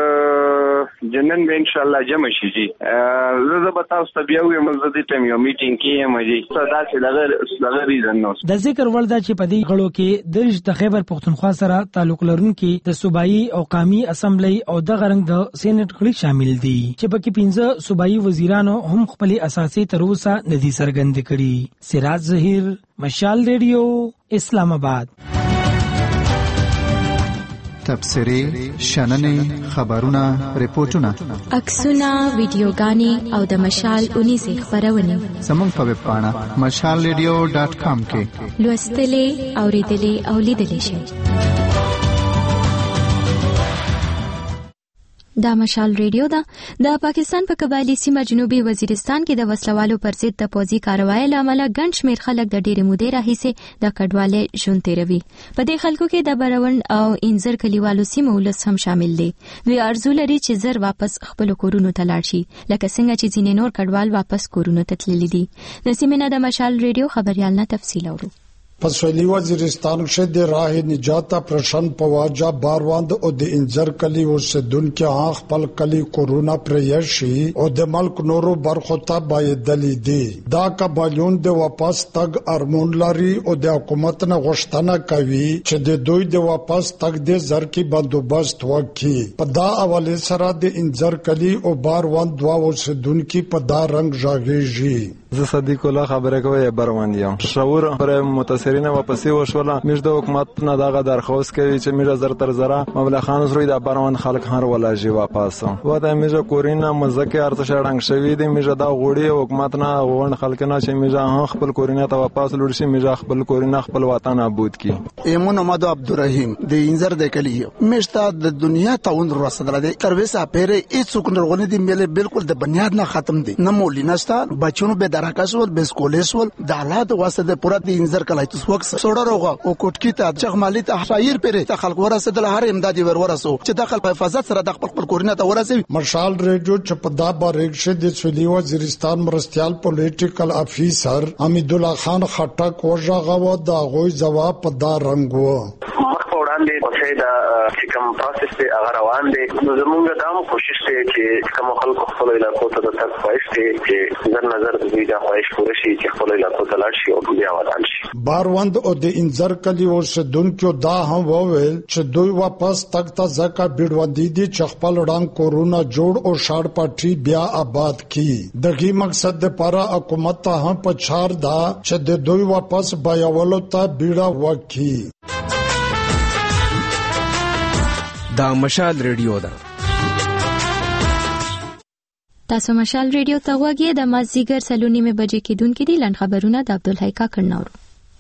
جنن به ان شاء الله جمع شي جی زه به تاسو ته بیا ویم زه د ټیم یو میټینګ کې یم جی صدا چې لغه لغه ریزن نو د ذکر ول دا چې په دې غړو کې د د خیبر پختونخوا سره تعلق لرونکي د صوبایي او قومي اسمبلی او د غرنګ د سېنات غړي شامل دي چې پکې پنځه صوبایي وزیرانو هم خپل اساسي تر اوسه ندي سرګند کړي. سراج ظهیر، مشال ریډیو، اسلام آباد. تبصرې، شننې، خبرونه، ریپورتونه، عکسونه، ویډیوګانې او د مشال اونیزه خبرونه زموږ په ویب پاڼه مشال ریډیو ډاټ کام کې لوستلې، اوریدلې او لیدلې شئ. دا مشال ریډیو ده. د پاکستان په قبایلی سیمه جنوبي وزیرستان کې د وسلوالو پر ضد د پوځي کاروایي لامل ګڼ شمېر خلک د ډېرې مودې راهیسې د کډوالۍ ژوند تیروي. په دې خلکو کې د بروند او انځر کلیوالو سیمو ولس هم شامل دي. دوی ارزو لري چې زر واپس خپل کورونو ته لاړ شي لکه څنګه چې ځینې نور کډوال واپس کورونو ته تللي دي. د سیمې نه د مشال ریډیو خبريال نه تفصیل اورو. پسولی وزیرستان شد راه نجات پرشن پواجا باروند او د انجر کلی او سدون کې هغ خپل کلی کورونا پریشي او د ملک نورو برخو ته باید دلی دی دا قبایلون د واپس تګ ارمون لري او د حکومت نه غوښتنه کوي چې د دوی د واپس تګ د زر کې بندوبست وکړي. په دا حواله سره د انجر کلی او باروند دوا او سدون کې په دا رنگ ژاغېږي. زه صدیق الله خبره کوي بروند یم شعور پر متاثرین واپسی وشوله مش د حکومت نه دغه درخواست کوي چې میرا زر تر زرا مبلغ خان زروی د بروند خلک هر ولا جی واپس و دا میجا کورینا مزکه ارتش رنگ شوی دی میجا دا غوړي حکومت نه غوړ خلک نه چې میجا خپل کورینا ته واپس لور شي میجا خپل کورینا خپل وطن آباد کی. ایمون محمد عبدالرحیم د انځر د کلی مشتا د دنیا تاون رسدل دی تر وسه پیره هیڅ کوندرغونی دی مله بالکل د بنیاد نه ختم دی نه مولینستا بچونو به درکاسول به سکولېسول د حالات واسطه د پوره د انځر کلای وکس سوړروغه او کوټکی ته چغمالي ته شایر پره ته خلک ورسېدل هر امدادي ور ورسو چې داخل په حفاظت سره د خپل کورونه ته ورسوي. مشال ریډیو چپدا باریکشه د سویلی وزیرستان مرستيال پولیټیکل افیسر حمید الله خان خټک وژغه دا غوي جواب په دا رنگو وړاندې په دا چې کوم پروسس دی هغه روان دی. نو زموږ دا کوشش دی چې کوم خلکو خپل علاقو ته د تګ خواهش دی چې نظر نظر د دې د خواهش پوره شي چې خپل علاقو ته لاړ شي او بیا ودان شي. باروند او د انځر کلی اوسیدونکو دا هم وویل چې دوی واپس تک ته ځکه بیډوندي دي چې خپل وړاند کورونه جوړ او شاړ پټي بیا آباد کړي. دغه مقصد لپاره حکومت ته هم پچار دا چې د دوی واپس بیاولو ته بیړه وکړي. دا مشال ریډیو ده. تاسو مشال ریډیو ته وګورئ. د مازیګر سلونی می بجې کېدونکې دي لند خبرونه د عبدالحی کاکړ نور.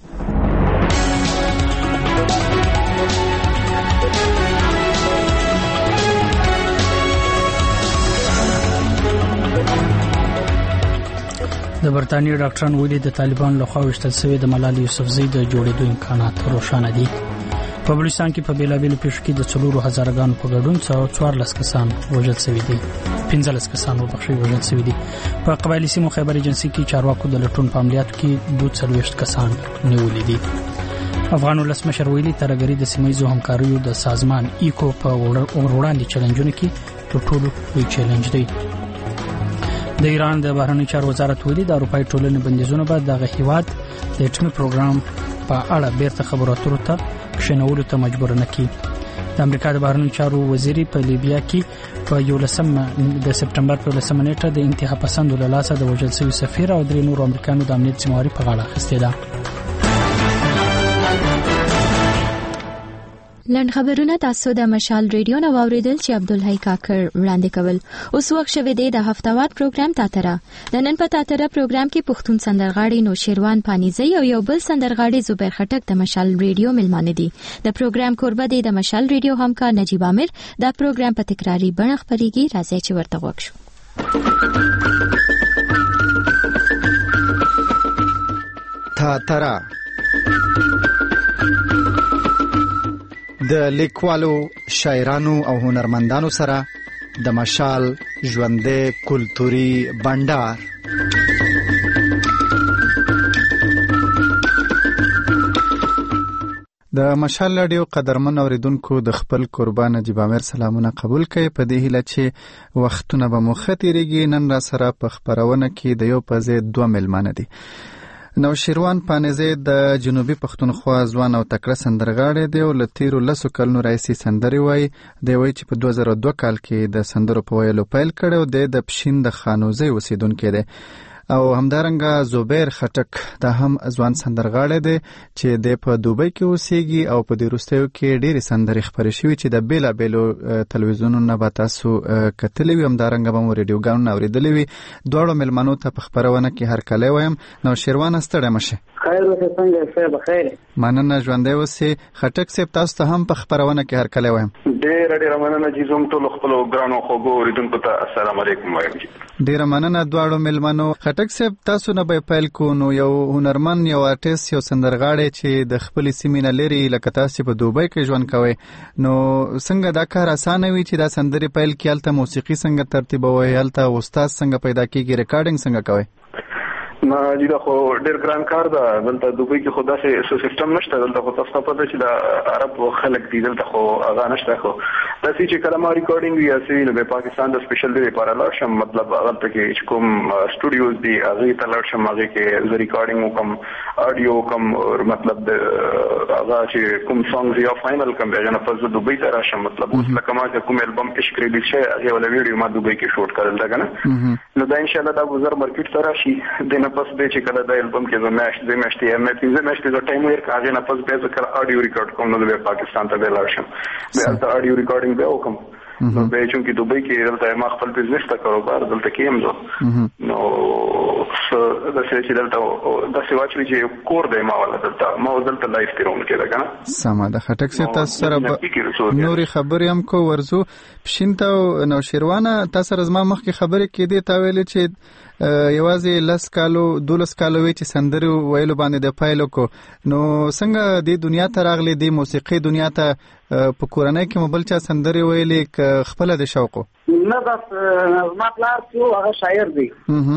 د برتانیې ډاکټران ویلي د طالبان لخوا وشتل شوی د ملالۍ یوسفزۍ د جوړېدو امکانات روښانه دي. په بلوچستان کې په بیلابیلو پیښو کې د څلورو هزارګانو په ګډون څوارلس کسان وژل شوي دي. پنځلس کسان وبخښئ وژل شوي دي. په قبایلي سیمو خیبر ایجنسي کې چارواکو د لټون په عملیاتو کې دوه څلوېښت کسان نیولي دي. افغان ولسمشر ویلي ترهګري د سیمهییزو همکاریو د سازمان ایکو په وړاندې چیلنجونو کې تر ټولو لوی چیلنج دی. د ایران د بهرنی چارو وزارت ویلي د اروپای ټولنې بندیزونه به دغه هیواد د اټومي پروګرام په اړه بیرته خبرو اترو ته کښینولو ته مجبور نه کړي. د امریکا د بهرنی چارو وزیر په لیبیا کې په یولسم د سپټمبر په یولسمه نیټه د انتها پسندو له لاسه د وژل شوي سفیر او درې نورو امریکایانو د امنیت ذمہواري په غاړه اخیستې ده. لند خبرونه تاسو د مشال ریډیو نو اوریدل چې عبدالحی کاکړ وړاندې کول. اوس وخت شوه د هفتوار پروګرام تاتره. د نن په تاتره پروګرام کې پښتون سندرغاړي نوشیروان پانیزی او یو بل سندرغاړي زبیر خټک د مشال ریډیو ملمانه دي. د پروګرام کوربه دی د مشال ریډیو همکار نجیب عامر. دا پروګرام په تکراری بڼه خبريږي. راځي چې ورته وښو. تاتره د لیکوالو، شاعرانو او هنرمندانو سره د مشال ژوندې کلتوري بندر. د مشال رادیو قدرمن اوریدونکو د خپل قربان نجیب عامر سلامونه قبول کړئ. په دې هیله چې وختونه به مو ختیریږي. نن را سره په خبرونه کې د یو په ځای دوه ملمانه دي. نوشیروان پانیزی د جنوبي پښتونخوا ځوان او تکړه سندرغاړی دی او له تیرو لسو کلونو راهیسې سندرې وایي. دی وایي چې په دوه زره دوه کال کې د سندرو په ویلو پیل کړی او دی د پښین د خانوزۍ اوسیدونکی دی. او همدارنګه زبیر خټک دا هم ځوان سندرغاړی دی چې د په دوبۍ کې اوسېږي او په دې وروستیو کې ډېرې سندرې خپرې شوي چې د بیلابیلو تلویزیونونو به تاسو کتلې وي. همدارنګه به مو ریډیوګانونه اورېدلې وي. دواړو مېلمنو ته په خپرونه کې هرکلی وایم. نوشیروان ستړی مه شئ. خیر اوسه څنګه شه بخیر. مننه ژوندی اوسې. خټک صاحب تاسو ته هم په خپرونه کې هرکلی وایم. ډېره ډېره مننه چې زموږ ټولو خپلو ګرانو خوږو اورېدونکو ته السلام علیکم وایم. ډېره مننه دواړو مېلمنو. خټک صاحب تاسو نه به پیل کو. نو یو هنرمن، یو آرټیست، یو سندرغاړی چې د خپلې سیمې نه لرې لکه تاسو په دوبۍ کې ژوند کوئ، نو څنګه دا کار اسانه وي چې دا سندرې پیل کې هلته موسیقي څنګه ترتیبوئ، هلته استاد څنګه پیدا کېږي، ریکارډینګ څنګه کوئ؟ نه جی دا خو ډېر ګران کار ده. دلته دوبۍ کې خو داسې سیستم نشته. دلته خو تاسو ته پته چې د عرب خلک دي، دلته خو هغه نشته. خو داسې چې کله ما ریکارډینګ وي اسې نو د پاکستان د سپیشل ډے لپاره لاړ شم. مطلب هغه ته کې چې کوم سټوډیوز دي هغه ته لاړ شم، هغه کې زه ریکارډینګ وکم، اډیو وکم، او مطلب د هغه چې کوم سانګز یا فائنل کوم هغه نه پس دوبۍ ته راشم. مطلب اوس لکه ما چې کوم البم عشق ریلیز شي هغه ول ویډیو ما دوبۍ کې شوټ کړل دا کنه. نو دا ان شاء الله دا گزار مارکیټ ته راشي. د نه پس به چې کله دا البم کې زه مېشت زه مېشت یې مې پنځه مېشت د ټایم ورک هغه نه پس به ذکر اډیو ریکارډ کوم نو د پاکستان ته لاړ شم. به دا اډیو ریکارډینګ به وکم. نو به چې کې دوبۍ کې دلته ما خپل بزنس ته کاروبار دلته کې هم زه نو دا چې دلته دا څه واچوي چې کور دی ما ولا دلته ما دلته لایف تیرون کې دا کنه. سم ده. خټک سي تاسو سره نوري خبرې هم کو ورزو پښینته نو شیروانه تاسو رزما مخ کې خبرې کې دي تا ویل چې یوازې لس کالو دولس کالو وی چې سندري ویلو باندې د پایلو کو نو څنګه د دنیا ته راغلي د موسیقي دنیا ته په کورنۍ کې مبل چا سندري ویلې ک خپل د شوق نه بس ما پلار چې هغه شاعر دی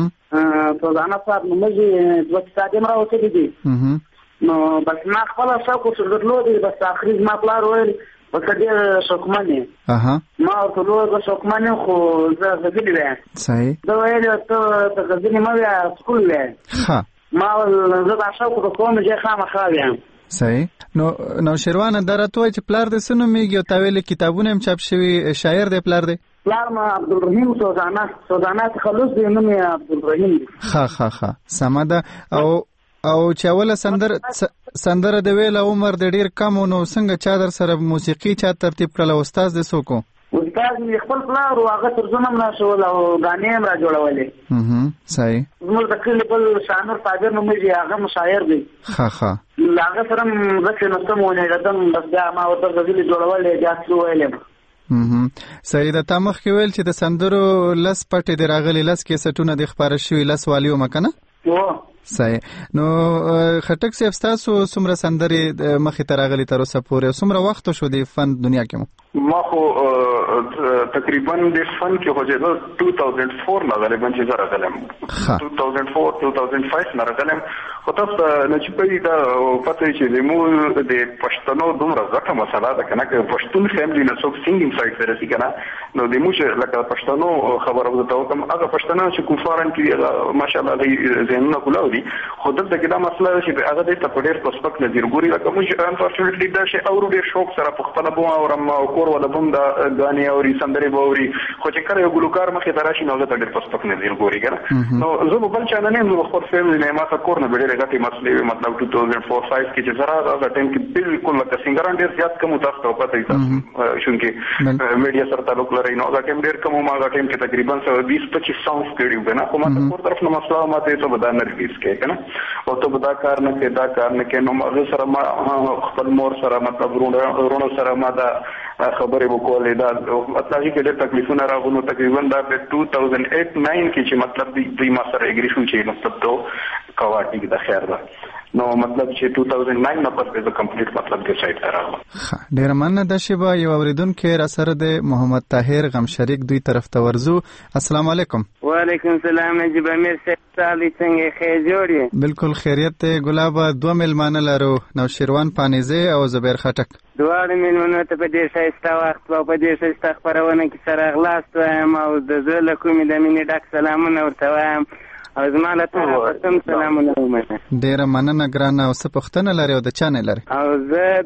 اه په ځانه صاحب نو مې دوه کتابونه راوړل دي نو بس ما خپل شوق څه درلودي بس اخري ما پلار ویل وکړه ډېر شوقمنه اها ما ورته لوګو شوقمنه خو زه غزلې وایم صحیح دا ویل ته ته غزلې ما بیا سکول وایم ها ما زه دا شوق کوم چې خامخا وایم صحیح نو نو شروان درته چې پلار د سنو میږي او تاویل کتابونه هم چاپ شوی شاعر دی پلار دی پلار ما عبدالرحیم سوزانه سوزانه خلوص دی نوم یې عبدالرحیم ها ها ها سماده او او چې اوله سندر سندره د ویل عمر د ډیر کم نو څنګه چا در سره موسیقي چا ترتیب کړل استاد د سوکو استاد می خپل پلار او هغه ترجمه نه شول او غانې هم را جوړولې هم صحیح زموږ د کلی بل شانور پاجر نو مې هغه مشاعر دی ها ها هغه سره غوښنه نو سمونه راځم بس بیا ما ورته غزلې جوړولې جاسو ویلم هم صحیح د تمخ کې ویل چې د سندرو لس پټې د راغلي لس کې سټونه د خبره شوی لس والیو مکنه و صحیح نو خټک صاحب تاسو څومره سندري مخې ته راغلي تر اوسه پورې څومره وخت شو د فن دنیا کې ما خو تقریبا د فن کې هو چې two thousand four نه غالبا چې زه راغلم two thousand four two thousand five نه راغلم خو تاسو نه چې په دې پته چې د مو د پښتنو دومره غټه مسله ده کنه چې پښتون فیملی نه څوک سینګینګ سایت سره سي کنه نو د مو چې لکه پښتنو خبره وته کوم هغه پښتنو چې کوفارن کې ماشاءالله د زینونه کولاو دي خو دلته کې دا مسله چې هغه د تپډیر پسپک نظر ګوري لکه موږ انفورچونټلی دا شي او ډیر شوق سره په خپل بو او رم او کور ولا بم دا غاني او سندري بوري خو چې کله یو ګلوکار مخې تراشي نو هغه ډیر پسپک نظر ګوري کنه نو زه بل چا نه نو خپل فیملی نه ما تا کور نه ډیره غټي مسلې مطلب two thousand four five کې چې زرا دا ټیم کې بالکل لکه سنگران ډیر زیات کم تاسو ته پته ایته شونکه میډیا سره تعلق لري نو دا ټیم ډیر کم ما دا ټیم کې تقریبا twenty twenty-five ساوندز کړیو کنه کومه کور طرف نو مسله ما ته ته بدانه ریلیز کې کنه او ته بدا کار نه کې دا کار نه کې نو هغه سره ما خپل مور سره مطلب ورونو سره ما دا خبرې وکولې دا مطلب چې ډېر تکلیفونه راغلو تقریبا دا په two thousand eight nine کې چې مطلب د ما سره اګری شو چې مطلب ته کواټی د خیر ده نو مطلب چې two thousand nine نه پس د کمپلیټ مطلب د سایت راغله ډېر مننه د شیبا یو اوریدونکو را سره د محمد طاهر غم شریک دوی طرف ته ورزو السلام علیکم وعلیکم السلام جناب امیر صاحب څنګه خیر جوړی بالکل خیریت ته ګلاب دوه ملمانه لرو نو شیروان پانیزه او زبیر خټک دواړه ملمانه ته په دې شایسته وخت او په دې شایسته خبرونه کې سره اغلاس وایم او د زړه له کومې د مینې ډک سلامونه ورته وایم او زما له طرفه هم سلامونه ومنه ډېره مننه ګرانه او څه پوښتنه لري او د چا نه لري او زه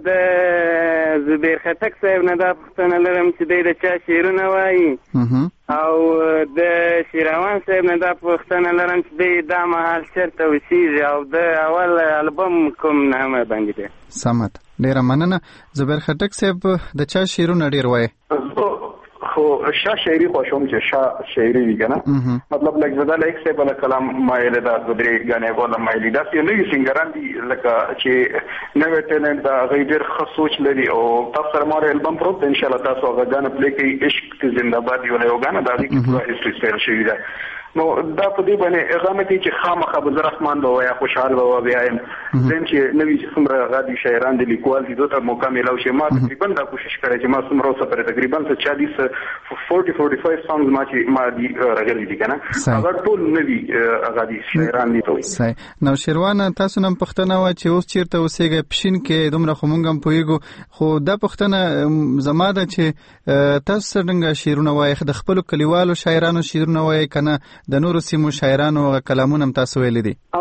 د زبیر خټک صاحب نه دا پوښتنه لرم چې دی د چا شعرونه وایي او د شیروان صاحب نه دا پوښتنه لرم چې دی دا مهال چېرته اوسېږي او د اول البم کوم نامه باندې دی سمه ده ډېره مننه زبیر خټک صاحب د چا شعرونه ډېر وایي خو شاه شاعري خوښوم چې شاه شاعري وي کنه مطلب لکه زدا لیک څه بل کلام مایل دا غدري غانې کوله مایل دا چې نوې سنگران دي لکه چې نوې ټیلنټ دا غیر خصوص لري او تاسو سره مور البم پروت ان شاء الله تاسو غاڼه پلی کوي عشق ته زنده‌باد یو یو غاڼه دا دي پورا هیستوري سټایل شي دا نو دا په دې باندې اغامه کې چې خامخا به رحمان به ویا خوشاله به بیا هم زم چې نوې څومره غادي شاعران دي لیکوال دي دوه موقع ملو شي ما تقریبا دا کوشش کړی چې ما څومره اوسه پر تقریبا forty forty forty-five songs ما چې ما دي راغلي دي کنه هغه ټول نوې غادي شاعران دي ته صحیح نو شیروان تاسو نن پښتنه و چې اوس چیرته اوسېږي پښین کې دومره خمونګم پویګو خو دا پښتنه زماده چې تاسو څنګه شعرونه وایي د خپل کلیوالو شاعرانو شعرونه وایي کنه د نورو سیمو شاعرانو کلامونه هم تاسو ویل دي او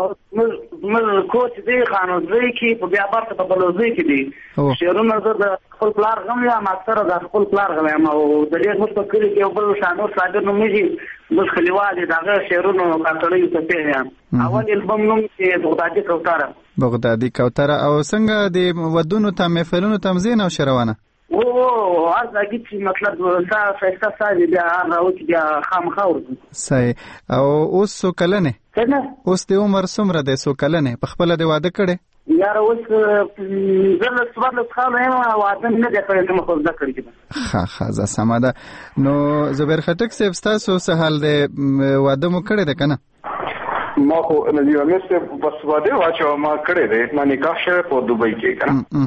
مل کوچ دی خانوزي کې په بیا برته په بلوزي کې دي شعرونه د خپل پلار غم یا ماستر د خپل پلار غم او د دې مو په کلی کې بل شانو صادر نو میږي مل خلیوالي دغه شعرونه کاټړې ته پیه اول البم نوم چې بغدادي کوتره بغدادي کوتره او څنګه د ودونو ته محفلونو تمزین او شروانه او هر ځای چې مطلب دا فیستا ساجي بیا راوځي بیا خامخا ورته صحیح او اوس کلنه څنګه اوس د عمر څومره دی څو کلنې په خپل د واده کړي یار اوس زله سوال خاله یم واده نه دی کړی نو خو ځکه کړی ها ها زه سم ده نو زبیر خټک صاحب تاسو څه حال دی واده مو کړی ده کنه ما خو نجیب امیر سے بس واده واچو ما کړی دی ما نکاح شوه په دوبۍ کې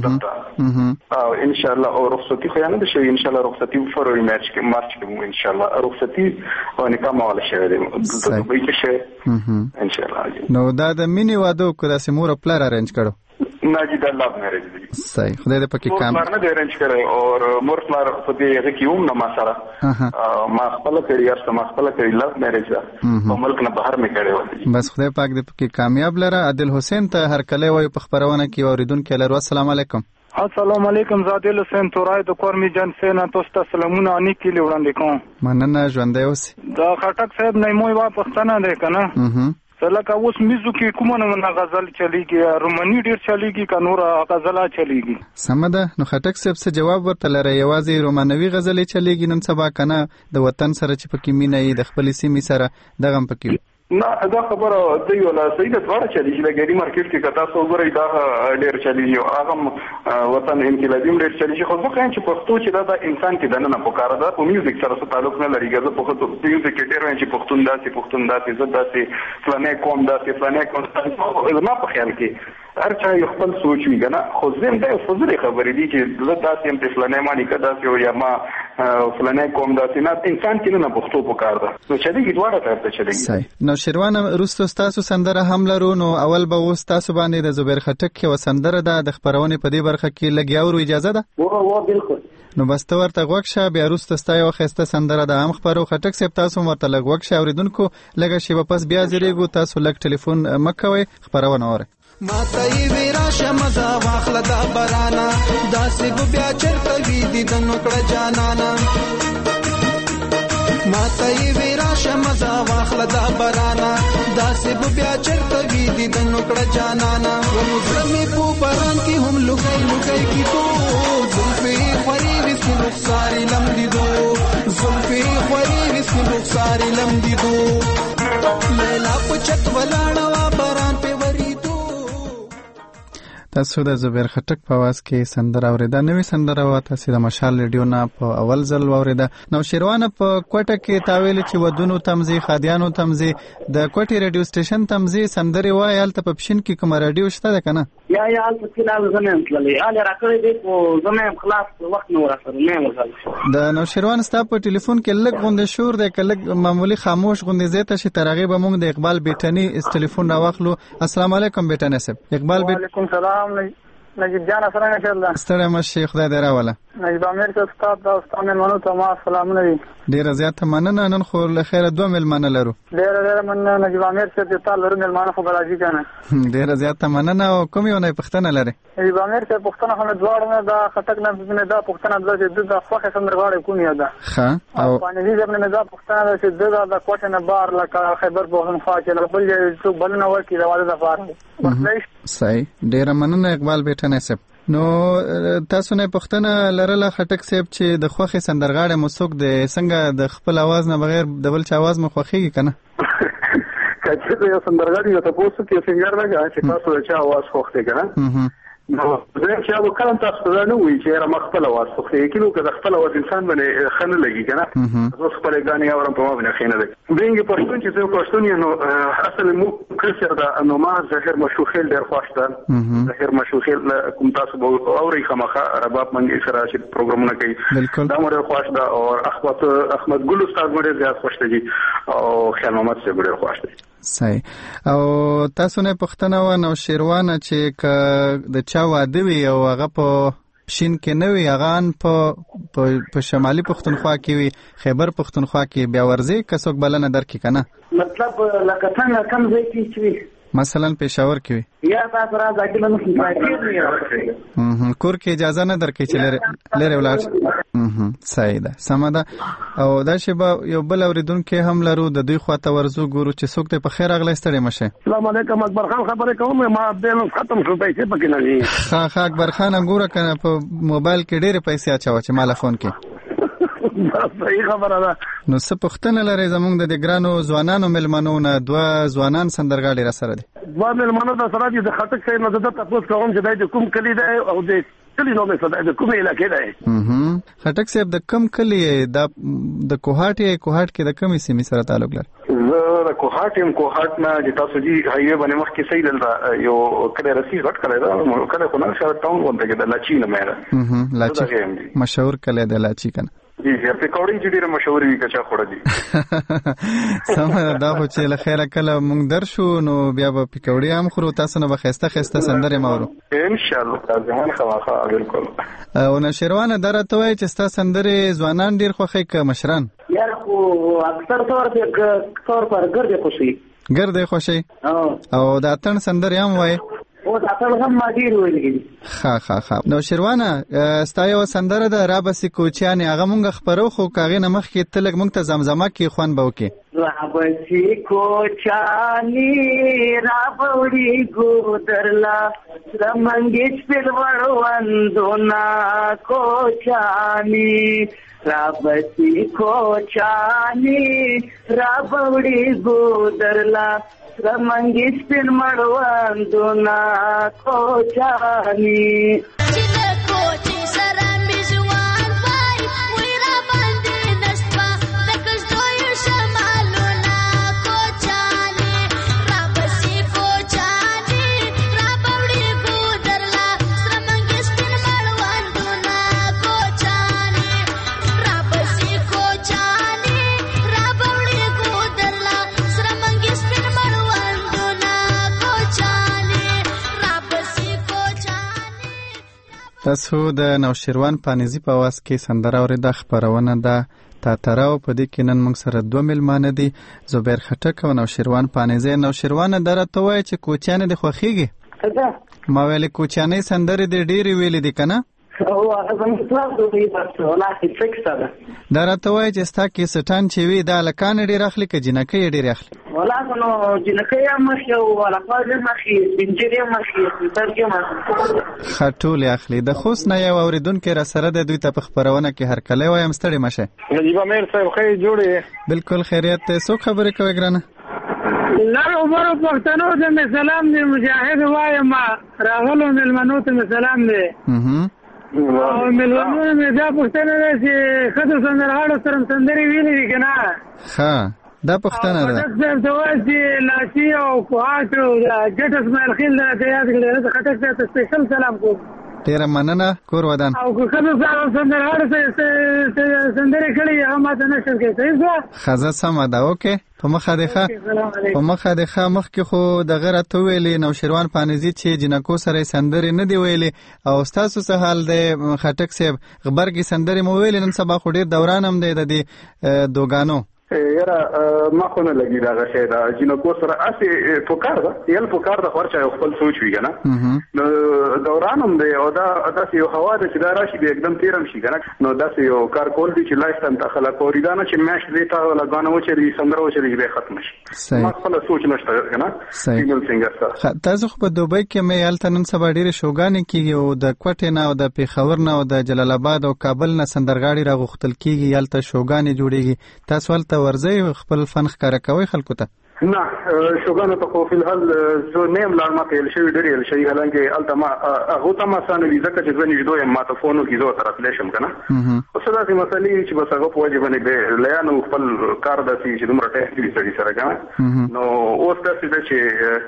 کنه او ان شاء الله او رخصتي خو نه شي ان شاء الله رخصتي فروری مارچ کې مارچ کې ان شاء الله رخصتي او نکاح مال شوه دی دوبۍ کې شوه ان شاء الله نو دا د مینی واده کو د سمور پلان ارنج کړو ناجی د الله میرج دی صحیح خدای دې پکې کام مر نه دی ارنج کړی او مور پلان په دې هغه کې هم نه ما سره ما خپل کړی یا ما خپل کړی لو میرج دا په ملک نه بهر مې کړی و بس خدای پاک دې پکې کامیاب لره عادل حسین ته هر کله وای په خبرونه کې اوریدونکو لرو السلام علیکم السلام علیکم زادل حسین تورای د کورمی جن سینا تاسو سلامونه اني کې وړاندې کوم مننه ژوندې اوس دا خټک صاحب نه موي وا پښتنه ده کنه سلکه اوس میزو کې کومه نه غزل چلیږي روماني ډیر چلیږي کنور غزلا چلیږي سمده نو خټک صاحب څه جواب ورته لره یوازې رومانوي غزلې چلیږي نن سبا کنه د وطن سره چې پکې مینه ای د خپل سیمې سره دغه پکې نه دا خبره دی ولا صحیح ده ډوړه چلیږي د ګډي مارکیټ کې کتا سو غوړې دا ډیر چلیږي هغه وطن انقلابي ډیر چلیږي خو ځکه چې پښتو چې دا د انسان کې دنه نه پکاره ده په میوزیک سره څه تعلق نه لري ګزه په خپل میوزیک کې ډیر چې پښتون داسې پښتون داسې زړه داسې فلانه قوم داسې فلانه قوم ما په خیال کې هر چا یو خپل سوچ وي کنه خو زم د فزري خبرې دي چې زه داسې هم په فلانه مانی کدا چې یا ما فلانه قوم داسې نه انسان کې نه پښتو پکاره ده نو چې دې ډوړه ته چلیږي نو شروان روستو تاسو سندره هم لرو نو اول به اوس تاسو باندې د زبیر خټک یو سندره ده د خبرونه په دې برخه کې لګیاورو اجازه ده واه واه بالکل نو بس ته ورته غوښه بیا روسته ستایو خسته سندره ده هم خبرو خټک سپ تاسو ورته لګ وښه اوریدونکو لګه شی په پس بیا زریګو تاسو لګ ټلیفون مکوي خبرونه اوره ما ته ویرا شمزا واخله دا برانا داسې بیا چرته وی دي د نوکړه جانانا ما ته ویرا شمزا واخله دا برانا داسې بیا چرته وی دي د نوکړه جانانا زمي په باران کې هم لګي لګي کی تو زلفي خوري وسې رخساري لم دي دو زلفي خوري وسې رخساري لم دي دو لیلا پچت ولاړه باران په وری تاسو د زبیر خټک په आवाज کې سندره اوریدا نوې سندره وا تاسو د مشال ریډیو نه په اول ځل اوریدا نو شیروانه په کوټه کې تاویل چې ودونو تمزي خادیانو تمزي د کوټي ریډیو سټیشن تمزي سندره وایل ته په پښین کې کوم ریډیو شته ده کنه یا یا تاسو کې زمين تللی اله راکړې دې په زمين خلاص وخت نو راځره نه وځل د نو شیروان ستا په ټلیفون کې لګ غونډه شور ده کله معمولی خاموش غونډه زیته شي ترغیب موږ د اقبال بیٹنی اس ټلیفون راوخلو السلام علیکم بیٹنی صاحب اقبال وعلیکم السلام نجیب جان سره ان شاء الله ستړی مشه خدای دې راوله نجیب امیر ته استاد دا استاد ملمنو ته ما سلام لري ډیر زیات مننه نن خو له خیره دوه ملمنه لرو ډیر ډیر مننه نجیب امیر ته تعال لرو ملمنه خو راځي کنه ډیر زیات مننه او کوم یو نه پښتنه لري نجیب امیر ته پښتنه خو دوړ نه دا خټک نه دا پښتنه د د خوخه سندرغاړي کوم یاده ها او باندې دې نه دا پښتنه چې د د کوټه نه بار لکه خیبر بوخنخوا چې بل څه بل نه ورکی دا واده فار صحیح ډیر مننه اقبال بیٹنه صاحب نو تاسو نه پښتنه لرله خټک صاحب چې د خوخه سندرغاړي مسوک د څنګه د خپل आवाज نه بغیر د بل چا आवाज مخوخیږي کنه کچې یو سندرغاړي ته پوسټ کې څنګه راغی چې تاسو چا आवाज خوخته کنه نو زه چې یو کلم تاسو نه وی چې را مخبل आवाज خوخته کینو که خپل आवाज انسان باندې خنه لګي کنه زه خپل غانې اورم په ما باندې خنه لګي بینګ پښتون چې زه پښتون یم نو اصل مو کلچر دا نو ما زهر مشوخیل ډیر خوښته زهر مشوخیل کوم تاسو به اوري خمخه رباب منګي سره چې پروګرامونه کوي دا مور خوښته او احمد احمد ګل استاد مړ زیات خوښته دي او خیال محمد سے ډیر خوښته صحیح او تاسو نه پښتنه و نو شیروانه چې ک د چا واده وی او هغه په شین کې نه وی هغه په په شمالي پښتونخوا کې وی خیبر پښتونخوا کې بیا ورځي کڅوک بلنه درکې کنه مطلب لکه څنګه کم ځای کې چې مثلا پېښور کې وی یا تاسو راځي نو څنګه کور کې اجازه نه درکې چې لره لره ولاړ صحیح ده سم ده او دا شی به یو بل اوریدونکو هم لرو د دوی خواته ورزو ګورو چې څوک ته په خیر اغلی ستړي مشه السلام علیکم اکبر خان خبره کوم ما بیلانس ختم شو پیسې پکې نه دي ها ها اکبر خان ګوره کنه په موبایل کې ډېر پیسې اچو چې مال فون کې صحیح خبره ده نو څه پوښتنه لرئ زموږ د ګرانو ځوانانو مېلمنو نه دوه ځوانان سندرغاړي را سره دي دوه مېلمنو د سره دي د خټک صاحب نه د تاسو کوم چې د کوم کلی دی او د کلی نو مې صدا د کومه علاقې دی خټک صاحب د کوم کلی د د کوهاټ یې کوهاټ کې د کومې سیمې سره تعلق لري زه د کوهاټ يم کوهاټ نه د تاسو جی هایوي باندې مخ کې صحیح دلته یو کله رسی غټ کړی دا کله خو نه شاو ټاون ونده کې د لاچی نه مېره لاچی مشهور کله د لاچی کنه جی جی په کوړی چې ډیره مشهور وي کچا خوړه دي سم دا خو چې له خیره کله مونږ درشو نو بیا به پکوړی هم خورو تاسو نه به خسته خسته سندره مورو ان شاء الله ځان خواخه بالکل او نشروانه درته وای چې تاسو سندره ځوانان ډیر خوخه ک مشران یار خو اکثر تور په تور پر ګرځي خوشي ګرځي خوشي او دا تن سندره هم وای او دا ټول هم ما ډیر ویلي ها ها ها نو شروانه ستایو سندره د رابسي کوچیان هغه مونږ خبرو خو کاغې نمخ کې تلګ مونږ ته زمزمه کې خوان به وکي رابسي کوچانی رابوړي ګودرلا رمنګیچ په وړوندونا کوچانی رابسي کوچانی رابوړي ګودرلا رمنګي سپین مړوندونه کوچانی تاسو د نوشیروان پانیزی په واس کې سندره اورېده خبرونه ده تا تراو په دې کې نن موږ سره دوه مېلمانه دي زبیر خټک او نوشیروان پانیزی نوشیروان درته وای چې کوچیان د خوخيږي ما ویل کوچیانې سندره د ډېری ویلې دي کنه او هغه زموږ څو دوی تاسو ولا هیڅ فکس ده درته وای چې ستا کې سټان چې وی د لکان ډېر اخلي کې جنکې ډېر اخلي ولا نو جنکې مخه ولا قاضي مخه بنجری مخه ترجمه خټول اخلي د خوس نه یو اوریدونکو را سره د دوی ته په خبرونه کې هر کله وایم ستړي مشه نجیب امیر صاحب خیر جوړه بالکل خیریت ته سو خبرې کوي ګرانه لر عمر پښتنو ته سلام دی مجاهد وایم راغلو ملمنو ته سلام دی او ملمنو مې دا پښتنه ده چې خدای سندرغاړو سره سندري ویلې دي کنه ها دا پښتنه ده دا څه چې لاچی او کوهاټ او جټ اسماعیل خیل ته یاد کړل چې خټک ته سپیشل سلام کوم ډیر مننه کور ودان او که خدای سره سندرغاړو سره سندري کړی هم ماته نشل کې صحیح ده خزه سم ده اوکې په مخه ده په مخه ده مخ کې خو د غره تو ویلې نو شیروان پانیزی چې جنکو سره سندري نه دی ویلې او تاسو څه حال ده خټک صاحب خبر کې سندري مو ویلې نن سبا خو ډیر دوران هم دی د دوګانو یاره ما خو نه لګي دا غشه دا جنکو سره اسی فکر ده یل فکر ده خرچه خپل سوچ وی کنه نو دوران هم دی او دا داسې یو هوا ده چې دا راشي به एकदम تیرم شي کنه نو داسې یو کار کول دي چې لایستم ته خلک اوریدانه چې مېش دی تا ولا غانو چې سندرو چې به ختم شي ما خپل سوچ نشته کنه سیګنل سنگر سره تاسو خو په دوبۍ کې مې یالته نن سبا ډیره شوګانې کیږي او د کوټې نه او د پیښور نه او د جلال آباد او کابل نه سندرغاړي راغختل کیږي یالته شوګانې جوړيږي تاسو ولته ورځي خپل فن ښکارا کوي خلکو ته نه شوګانو ته خو فلحال زه نیم لار ما ته شوی ډېر ال شي حالانکه التما هغه ته ما سانه ویزه چې ځنې دوی ما ته فونو کې زو طرف لشم کنه او څه داسې مسلې چې بس هغه په وجه باندې به لیانو خپل کار داسې چې دومره ټیسټي سړي سره کنه نو اوس تاسو چې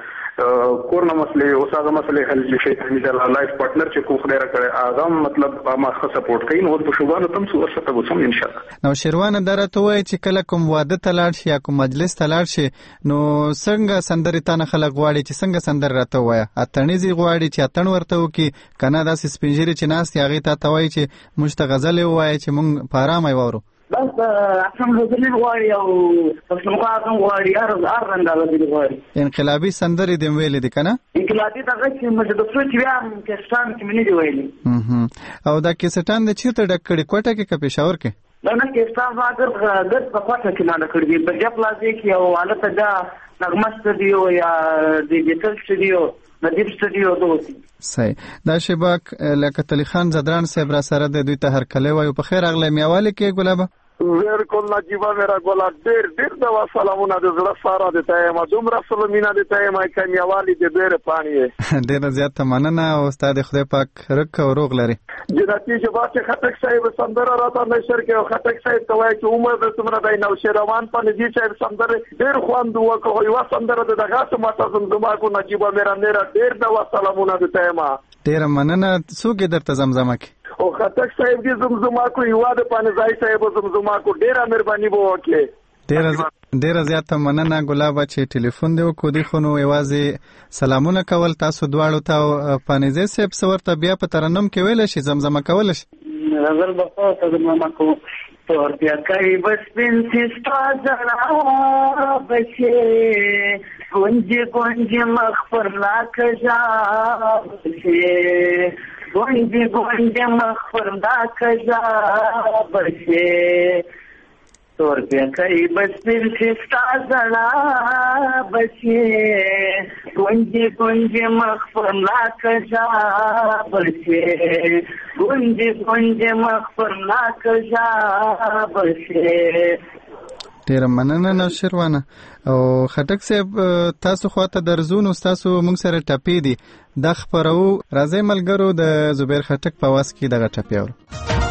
کورنا مسله او څنګه مسله حل شي چې دا لایف پارټنر چې کو خلره کړي اغه مطلب ما خو سپورټ کوي نو په شوګانو تم څو ورته وسم ان شاء الله نو شیروان درته وای چې کله کوم واده تلاړ شي یا کوم مجلس تلاړ شي نو څنګه سندري تانه خلک غواړي چې څنګه سندر راته وای اتنيزي غواړي چې اتن ورته وکي کنه داسې سپینجری چې ناس یاغي ته توای چې مشتغزل وای چې مونږ پارامای وورو بس الحمدلله غواړي او څنګه غواړي ارز ارند غواړي انقلابي سندري د ویلې دي کنه انقلابي دغه چې موږ د څو چې بیا کستان کې منې دی ویلي او دا کیسټان د چیرته ډک کړي کوټه کې کپې شاور کې دا نه کستان واګر د په کوټه کې نه کړی په جپ لازم کې او حالت دا نغمه استودیو یا ډیجیټل استودیو د دې استودیو دوی صحیح دا شباک لکه تلی خان زدران صاحب را سره د دوی ته هر کله وایو په خیر اغله میواله کې ګلابه بالکل نجیبه میرا ګولا ډېر ډېر د سلامونه د زړه سره د تایم دومره سلامونه د تایم کمیوالي د ډېر پانی ډېر زیات مننه او استاد خدای پاک رک او روغ لري جنتی جواب چې خټک صاحب سندره راته نشر کې او خټک صاحب ته وایي چې عمر د څومره د نو شیروان په نجیب صاحب سندره ډېر خوند وکړو یو سندره د دغه څه ماته زمزمه کو نجیبه میرا میرا ډېر د سلامونه د تایم ډېر مننه څوک درته زمزمه کوي او خټک صاحب دې زمزمه کو یو د پانځای صاحب زمزمه کو ډېر مهرباني وو کې ډېر ډېر زیات مننه ګلاب چې ټلیفون دی کو دی خو نو یوازې سلامونه کول تاسو دواړو ته پانځای صاحب څورته بیا په ترنم کې ویل شي زمزمه کول شي نظر بخو ته زمزمه کو تور بیا کوي بس پنځه ستاسو بچي گونجی گونجی مخفر لاک جا بچي گونجی گونجی مخفر لاک جا بچي تور بیا کوي بس پنځه ستاسو بچي گونجی گونجی مخفر لاک جا بچي گونجی گونجی مخفر لاک جا بچي ډیر مننه نو شروانه او خټک صاحب تاسو خواته درزون او تاسو موږ سره ټپی دي د خبرو راځي ملګرو د زبیر خټک په واس کې دغه ټپی اور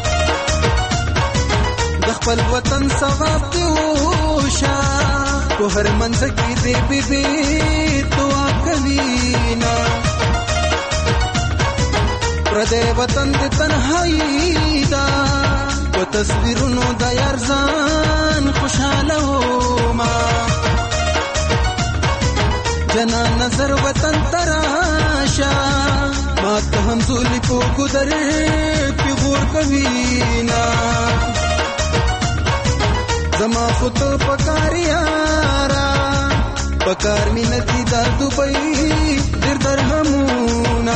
د خپل وطن ثواب دی وشا په هر منځ کې دی بیبي دعا کوي نا پر دې وطن د تنهایی دا و تصویرونو د یار ځان خوشاله ما جنا نظر وطن تراشا ما ته هم زولي په ګدر په غور کوي نا زما خود پکاريارا پکار می نتی دا دوبئی در درهمونا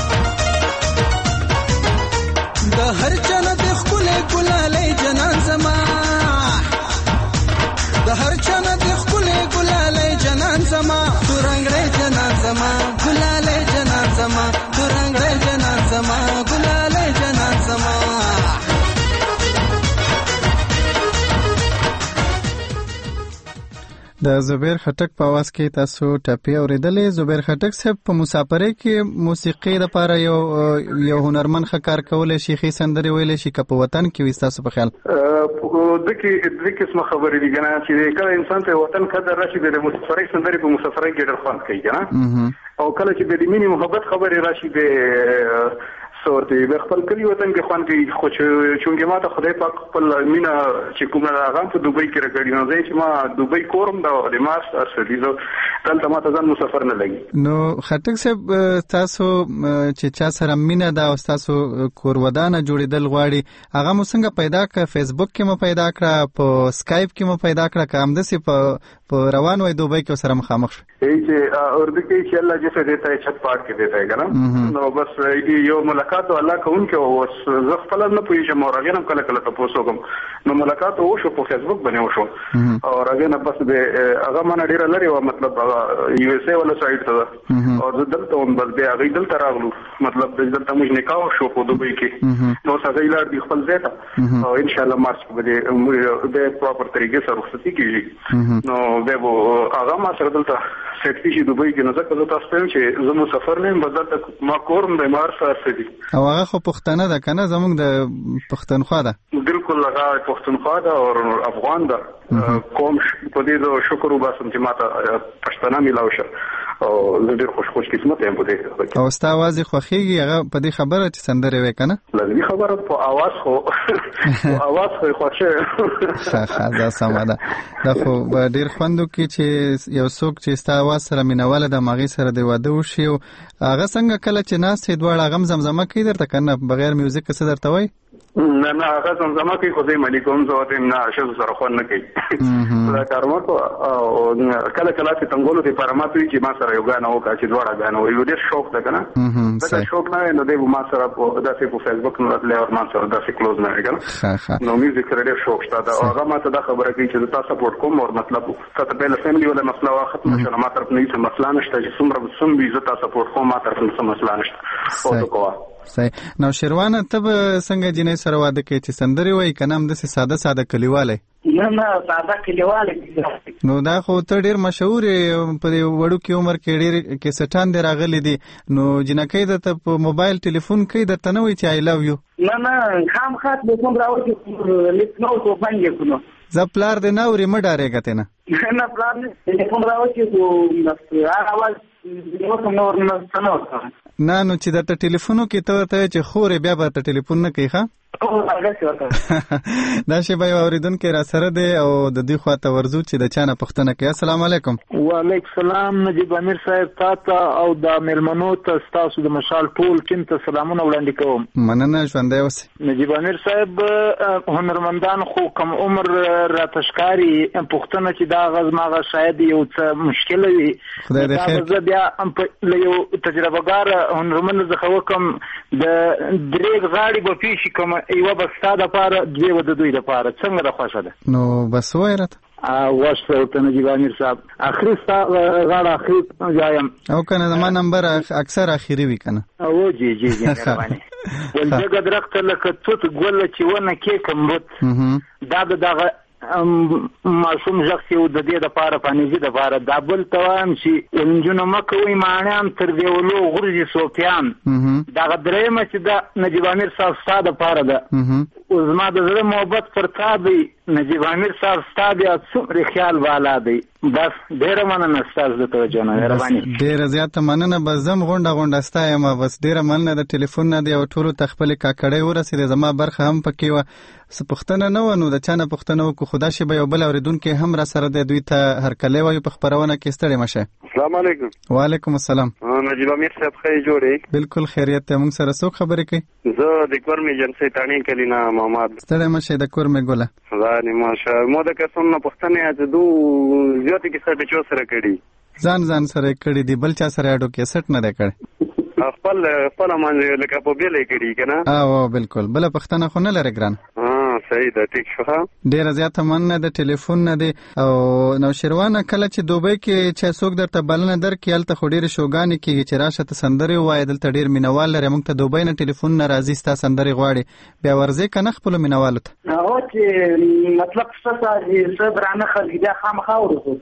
دا هر چنه د خپل ګلاله جنان زما دا هر چنه د خپل ګلاله جنان زما تورنګړې جنان زما ګلاله جنان زما تورنګړې جنان زما ګلاله جنان زما د زبیر خټک په आवाज کې تاسو ټپی اوریدلې زبیر خټک صاحب په مسافرۍ کې موسیقي د لپاره یو یو هنرمن ښکار کولای شي خې سندري ویلې شي که په وطن کې وي تاسو په خیال دغه د قسمه خبرې دي کنه چې کله انسان ته وطن قدر راشي د مسافرۍ سندري په مسافرۍ کې ډېر خوند کوي کنه او کله چې د مینې محبت خبرې راشي د صورت به خپل کلی وطن کې خوان کې خو چونګې ما ته خدای پاک خپل مینا چې کومه هغه په دوبۍ کې راګړی نو ځکه چې ما دوبۍ کورم دا د ماستر سټډیز تل ما ته ځان مسافر نه لګي نو خټک صاحب تاسو چې چا سره مینا دا او تاسو کور ودانه جوړیدل غواړي هغه مو څنګه پیدا کړ فیسبوک کې مو پیدا کړ په سکایپ کې مو پیدا کړ کوم دسي په په روان وای دوبۍ کې سره مخامخ شو ای چې اردو کې چې الله جیسے دیتا ہے چھت پاٹ کے دیتا ہے کنه نو بس یو ملاقات الله کوم کې او زه خپل نه پوهیږم او راغنم کله کله تاسو کوم نو ملاقات وشو په فیسبوک باندې وشو او راغنه بس به هغه مانه ډیر لري او مطلب یو اس ای ولا سایت ته او زه دلته هم بس به هغه دلته راغلو مطلب دلته موږ نکاح شو په دوبۍ کې نو څنګه یلار دی خپل ځای ته او ان شاء الله مارچ کې به د پراپر طریقې سره رخصتي کیږي نو به هغه ما سره دلته سیټ شي دوبۍ کې نو ځکه زه تاسو ته چې زه مسافر نه یم بدلته ما کورم د مار سره سدي او هغه خو پښتنه ده کنه زموږ د پښتونخوا ده بالکل هغه پښتونخوا ده او افغان ده کوم په دې شکر وباسم چې ماته پښتنه ملاو شه او زه ډېر خوش خوش قسمت یم په دې او ستا आवाज خوخيږي هغه په دې خبره چې سندره وې کنه لازمي خبره په आवाज خو په आवाज خو خوښه ښه ښه دا سم ده دا خو ډېر خوندو کې چې یو څوک چې ستا आवाज سره مینواله د ماغي سره دی واده وشي او هغه څنګه کله چې ناس یې دواړه غم زمزمه کوي درته کنه بغیر میوزیک څه درته وای نه نه هغه زمزمه کوي خو دې ملي کوم زه ته نه شز سره خو نه کوي دا کارمو او کله کله چې څنګه له پرماتوي چې ما سره یو غاڼه وکړي چې دواړه غاڼه وي ډېر شوق ده کنه دا شوق نه نو دې ما سره په داسې په فیسبوک نو له اور ما سره داسې کلوز نه کنه نو میوزیک سره ډېر شوق شته دا هغه ما ته دا خبره کوي چې تاسو سپورټ کوم او مطلب څه په له فیملی ولا مسله ختم شوه ما طرف نه هیڅ مسله نشته چې څومره سم وي زه تاسو سپورټ کوم ما طرف نه مسله نشته او کوه صحیح. نو شروانه ته څنګه جنې سره واده کوي چې سندري وای کنه هم د ساده ساده کلیواله؟ نه نه ساده کلیواله. نو دا خو ته ډیر مشهور په وړو کې عمر کې ډیر کې سټان دی راغلي دي، نو جنکې د ته په موبایل ټلیفون کې د تنوي چې آی لوف یو؟ نه نه خام خاط به کوم راوځي لیکنو تو باندې کوم ز پلار د ناوري مډاره غته نه نه پلار نه کوم راوځي کو نفس اواز یو کوم نور نه څنګه نه نو چې د ټلیفونو کې ته ته چې خورې بیا به ته ټلیفون نه کوي ښا دا شی به اوریدونکو را سره دی او د دې خواته ورزو چې د چانه پښتنه کوي. السلام علیکم. وعلیکم السلام نجیب امیر صاحب تاسو او د ملمنو ته تاسو د مشال ټول ټیم ته سلامونه وړاندې کوم. مننه ژوندې اوسه. نجیب امیر صاحب هنرمندان خو کم عمر را تشکاری پښتنه چې دا غز ماغه شاید یو څه مشکل وي، خدای دې خیر. زه بیا په یو تجربهګار هنرمند زخه وکم د درې غاړي به پیش کوم ایو بستا د پاره دوی و د دوی د پاره څنګه د خوښه ده نو بس وایرت ا واسطه ته نجیب امیر صاحب اخري ستا غاړه اخري جایم او کنه زما نمبر اکثر اخري وی کنه او جی جی جی مهرباني ولګه درخت لکه توت ګول چې ونه کې کمبوت دا دغه معصوم شخص یو د دې د پاره پانیزي د پاره د بل توام چې انجن مکوي معنی تر دیولو غرزي سوفیان دا درېمه چې د نجیب امیر صاحب ستاده پاره ده او زما د زړه محبت پر تا دی نجیب امیر صاحب ستاده څومره خیال والا دی. بس ډیره مننه ستاسو د توجه نه مهرباني. ډیره زیاته مننه. بس زم غونډه غونډه ستایم. بس ډیره مننه د ټلیفون نه دی او ټولو تخپل کاکړې ورسېده زما برخه هم پکې و سپختنه نه و نو د چانه پښتنه کو خدا شي به یو بل اوریدونکو هم را سره د دوی ته هر کله وایو په خبرونه کې ستړي مشه. السلام علیکم. وعلیکم السلام. نجیب امیر صاحب خیر جوړې؟ بالکل خیریت ته. موږ سره څوک خبرې کوي؟ زه د کورمې جنسي تانی کلینا محمد. ستړي مشه د کورمې ګوله. خدا دې ماشه مو د کسون نه پښتنه ته دو زیاتې کې څه بچو سره کړي ځان ځان سره کړي دی بل چا سره اډو کې سټ نه کړي خپل خپل باندې لکه په بیلې کړي کنه. او بالکل بل پښتنه خو نه لري ګران. صحیح ده ټیک شو. ډیره زیاته مننه د ټلیفون نه دی او نو شروانه کله چې دوبۍ کې چې څوک درته بلنه درکې الته خو ډیره شوګانی کېږي چې راشه ته سندري وای دلته ډیر مینوال لري. موږ ته دوبۍ نه ټلیفون نه راځي ستا سندري غواړي بیا ورځي کنه خپل مینوالو ته هغه چې مطلب څه چې صبرانه خلک دا خامخا ورسو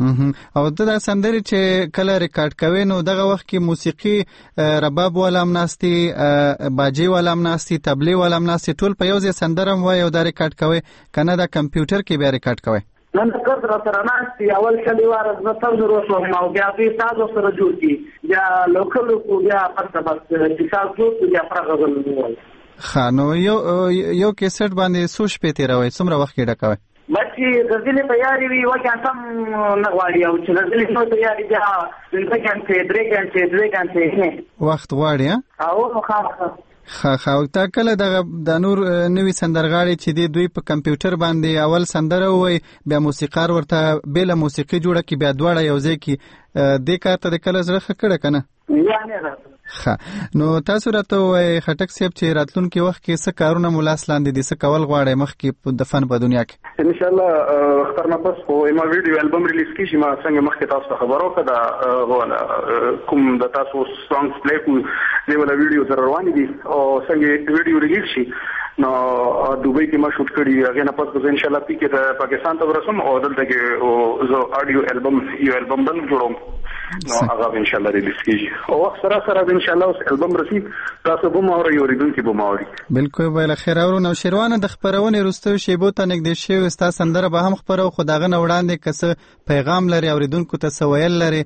او د سندري چې کله ریکارډ کوي نو دغه وخت کې موسیقي رباب ولا امناستي باجي ولا امناستي تبلي ولا امناستي ټول په یو ځای سندرم وای او دا ریکارډ کوي کنه دا کمپیوټر کې بیا ریکارډ کوي. نن کړه را سره ناشتي اول کلی واره زه تاسو روسو نو بیا دې تاسو سره جوړ کی بیا لوکل کو بیا پرته بس چې تاسو بیا پرغل خانو یو یو کیسټ باندې سوش په تیروي څومره وخت کې ډکوي بچي غزلې تیاری وي وکه سم نه غواړي او چې غزلې نو تیاری بیا دغه ګنټه درې ګنټه درې ګنټه وخت غواړي او مخه خا خا تا کله د د نور نوې سندرغاړي چې دی دوی په کمپیوټر باندې اول سندره وای بیا موسیقار ورته بل موسیقي جوړه کی بیا دواړه یو ځای کی د کارته د کله زړه خکړه کنه یعنی ها نو تاسو راته وای خټک صاحب چې راتلونکي وخت کې څه کارونه مولاس لاندې دي څه کول غواړي مخ کې د فن په دنیا کې ان شاء الله اخترنا پس خو ما ویډیو البم ریلیز کیږي ما څنګه مخ کې تاسو خبرو کړه غواړم کوم د تاسو سانګز پلی کو دی ولا ویډیو سره روان دي او څنګه ویډیو ریلیز شي نو دوبۍ کې ما شوټ کړی هغه نه پس ان شاء الله پی کې پاکستان ته ورسوم او دلته کې او زه اډیو البم یو البم بل جوړوم نو هغه ان شاء الله ریلیز کیږي او سره سره ان شاء الله البم رسید تاسو به ماوري اوریدونکو به ماوري بالکل ویل خیر اورو نو شروانه د خبرونه رستو شیبو ته نګدې شی وستا سندره به هم خبرو خداغه نه وړاندې کس پیغام لري اوریدونکو ته سویل لري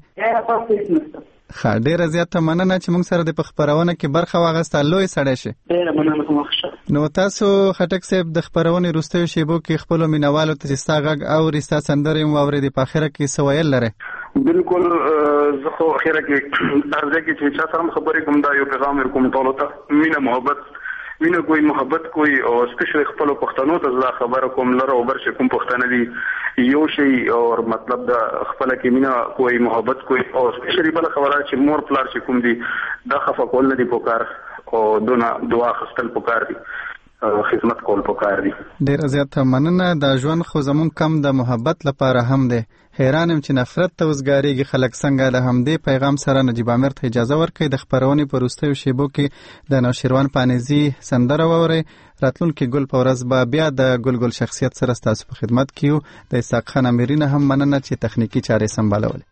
خا ډیره زیاته مننه چې موږ سره د خبرونه کې برخه واغسته لوی سړی شي. ډیره مننه کوم نو تاسو خټک صاحب د خبرونه رستو شیبو کې خپل مینوالو ته ستاغ او رستا سندره مو اوریدي په اخره کې سویل لري. بالکل زه خو اخره کې ارزه کې چې چا سره خبرې کوم دا یو پیغام کوم ټولو ته مینه محبت مینه کوئی محبت کوئی او سپیشل خپل پښتنو ته زړه خبره کوم لره او برشه کوم پښتنه دي یو شی او مطلب دا خپل کې مینه کوئی محبت کوئی او سپیشلی بل خبره چې مور پلار چې کوم دي دا خفه کول نه دي پکار او دونه دعا خستل پکار دي خدمت کول پکار دي. ډېر زیات مننه. د ژوند خو زمون کم د محبت لپاره هم دی. حیران یم چې نفرت ته وزګاریږي خلک څنګه. له همدې پیغام سره نجیب عامر ته اجازه ورکړئ د خپرونې په وروستیو شیبو کې د نوشیروان پانیزي سندره واورئ. راتلونکي ګل په ورځ به بیا د ګل ګل شخصیت سره ستاسو په خدمت کې یو. د اسحاق خان امیري نه هم مننه چې تخنیکي چارې سمبالولې.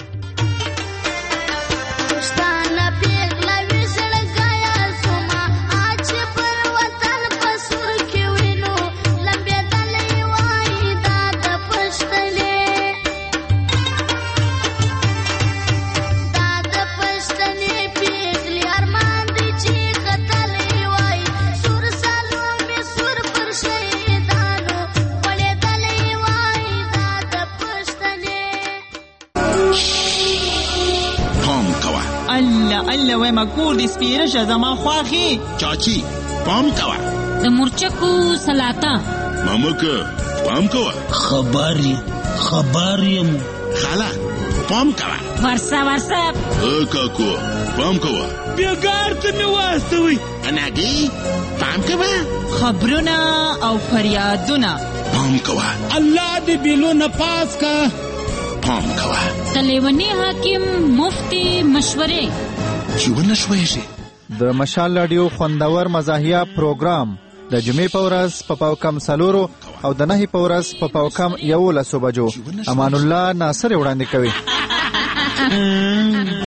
الله وای ما کور دې سپیره شه زما خواخې چاچی پام کوه د مرچکو سلاطه مامکه پام کوه خبري خبري خاله پام کوه ورسه ورسه ا کاکو پام کوه بیګار ته می واستوي اناګي پام کوه خبرونه او فریادونه پام کوه الله دې بیلونه پاس کا پام کوه تلیونی حاکم مفتی مشورې چیونه شوي شي. د مشال رادیو خوندور مزاحیه پروګرام د جمعې په ورځ په پاوکم سلورو او د نهي په ورځ په پاوکم یولسو بجو. امان الله ناصر وړاندې کوي.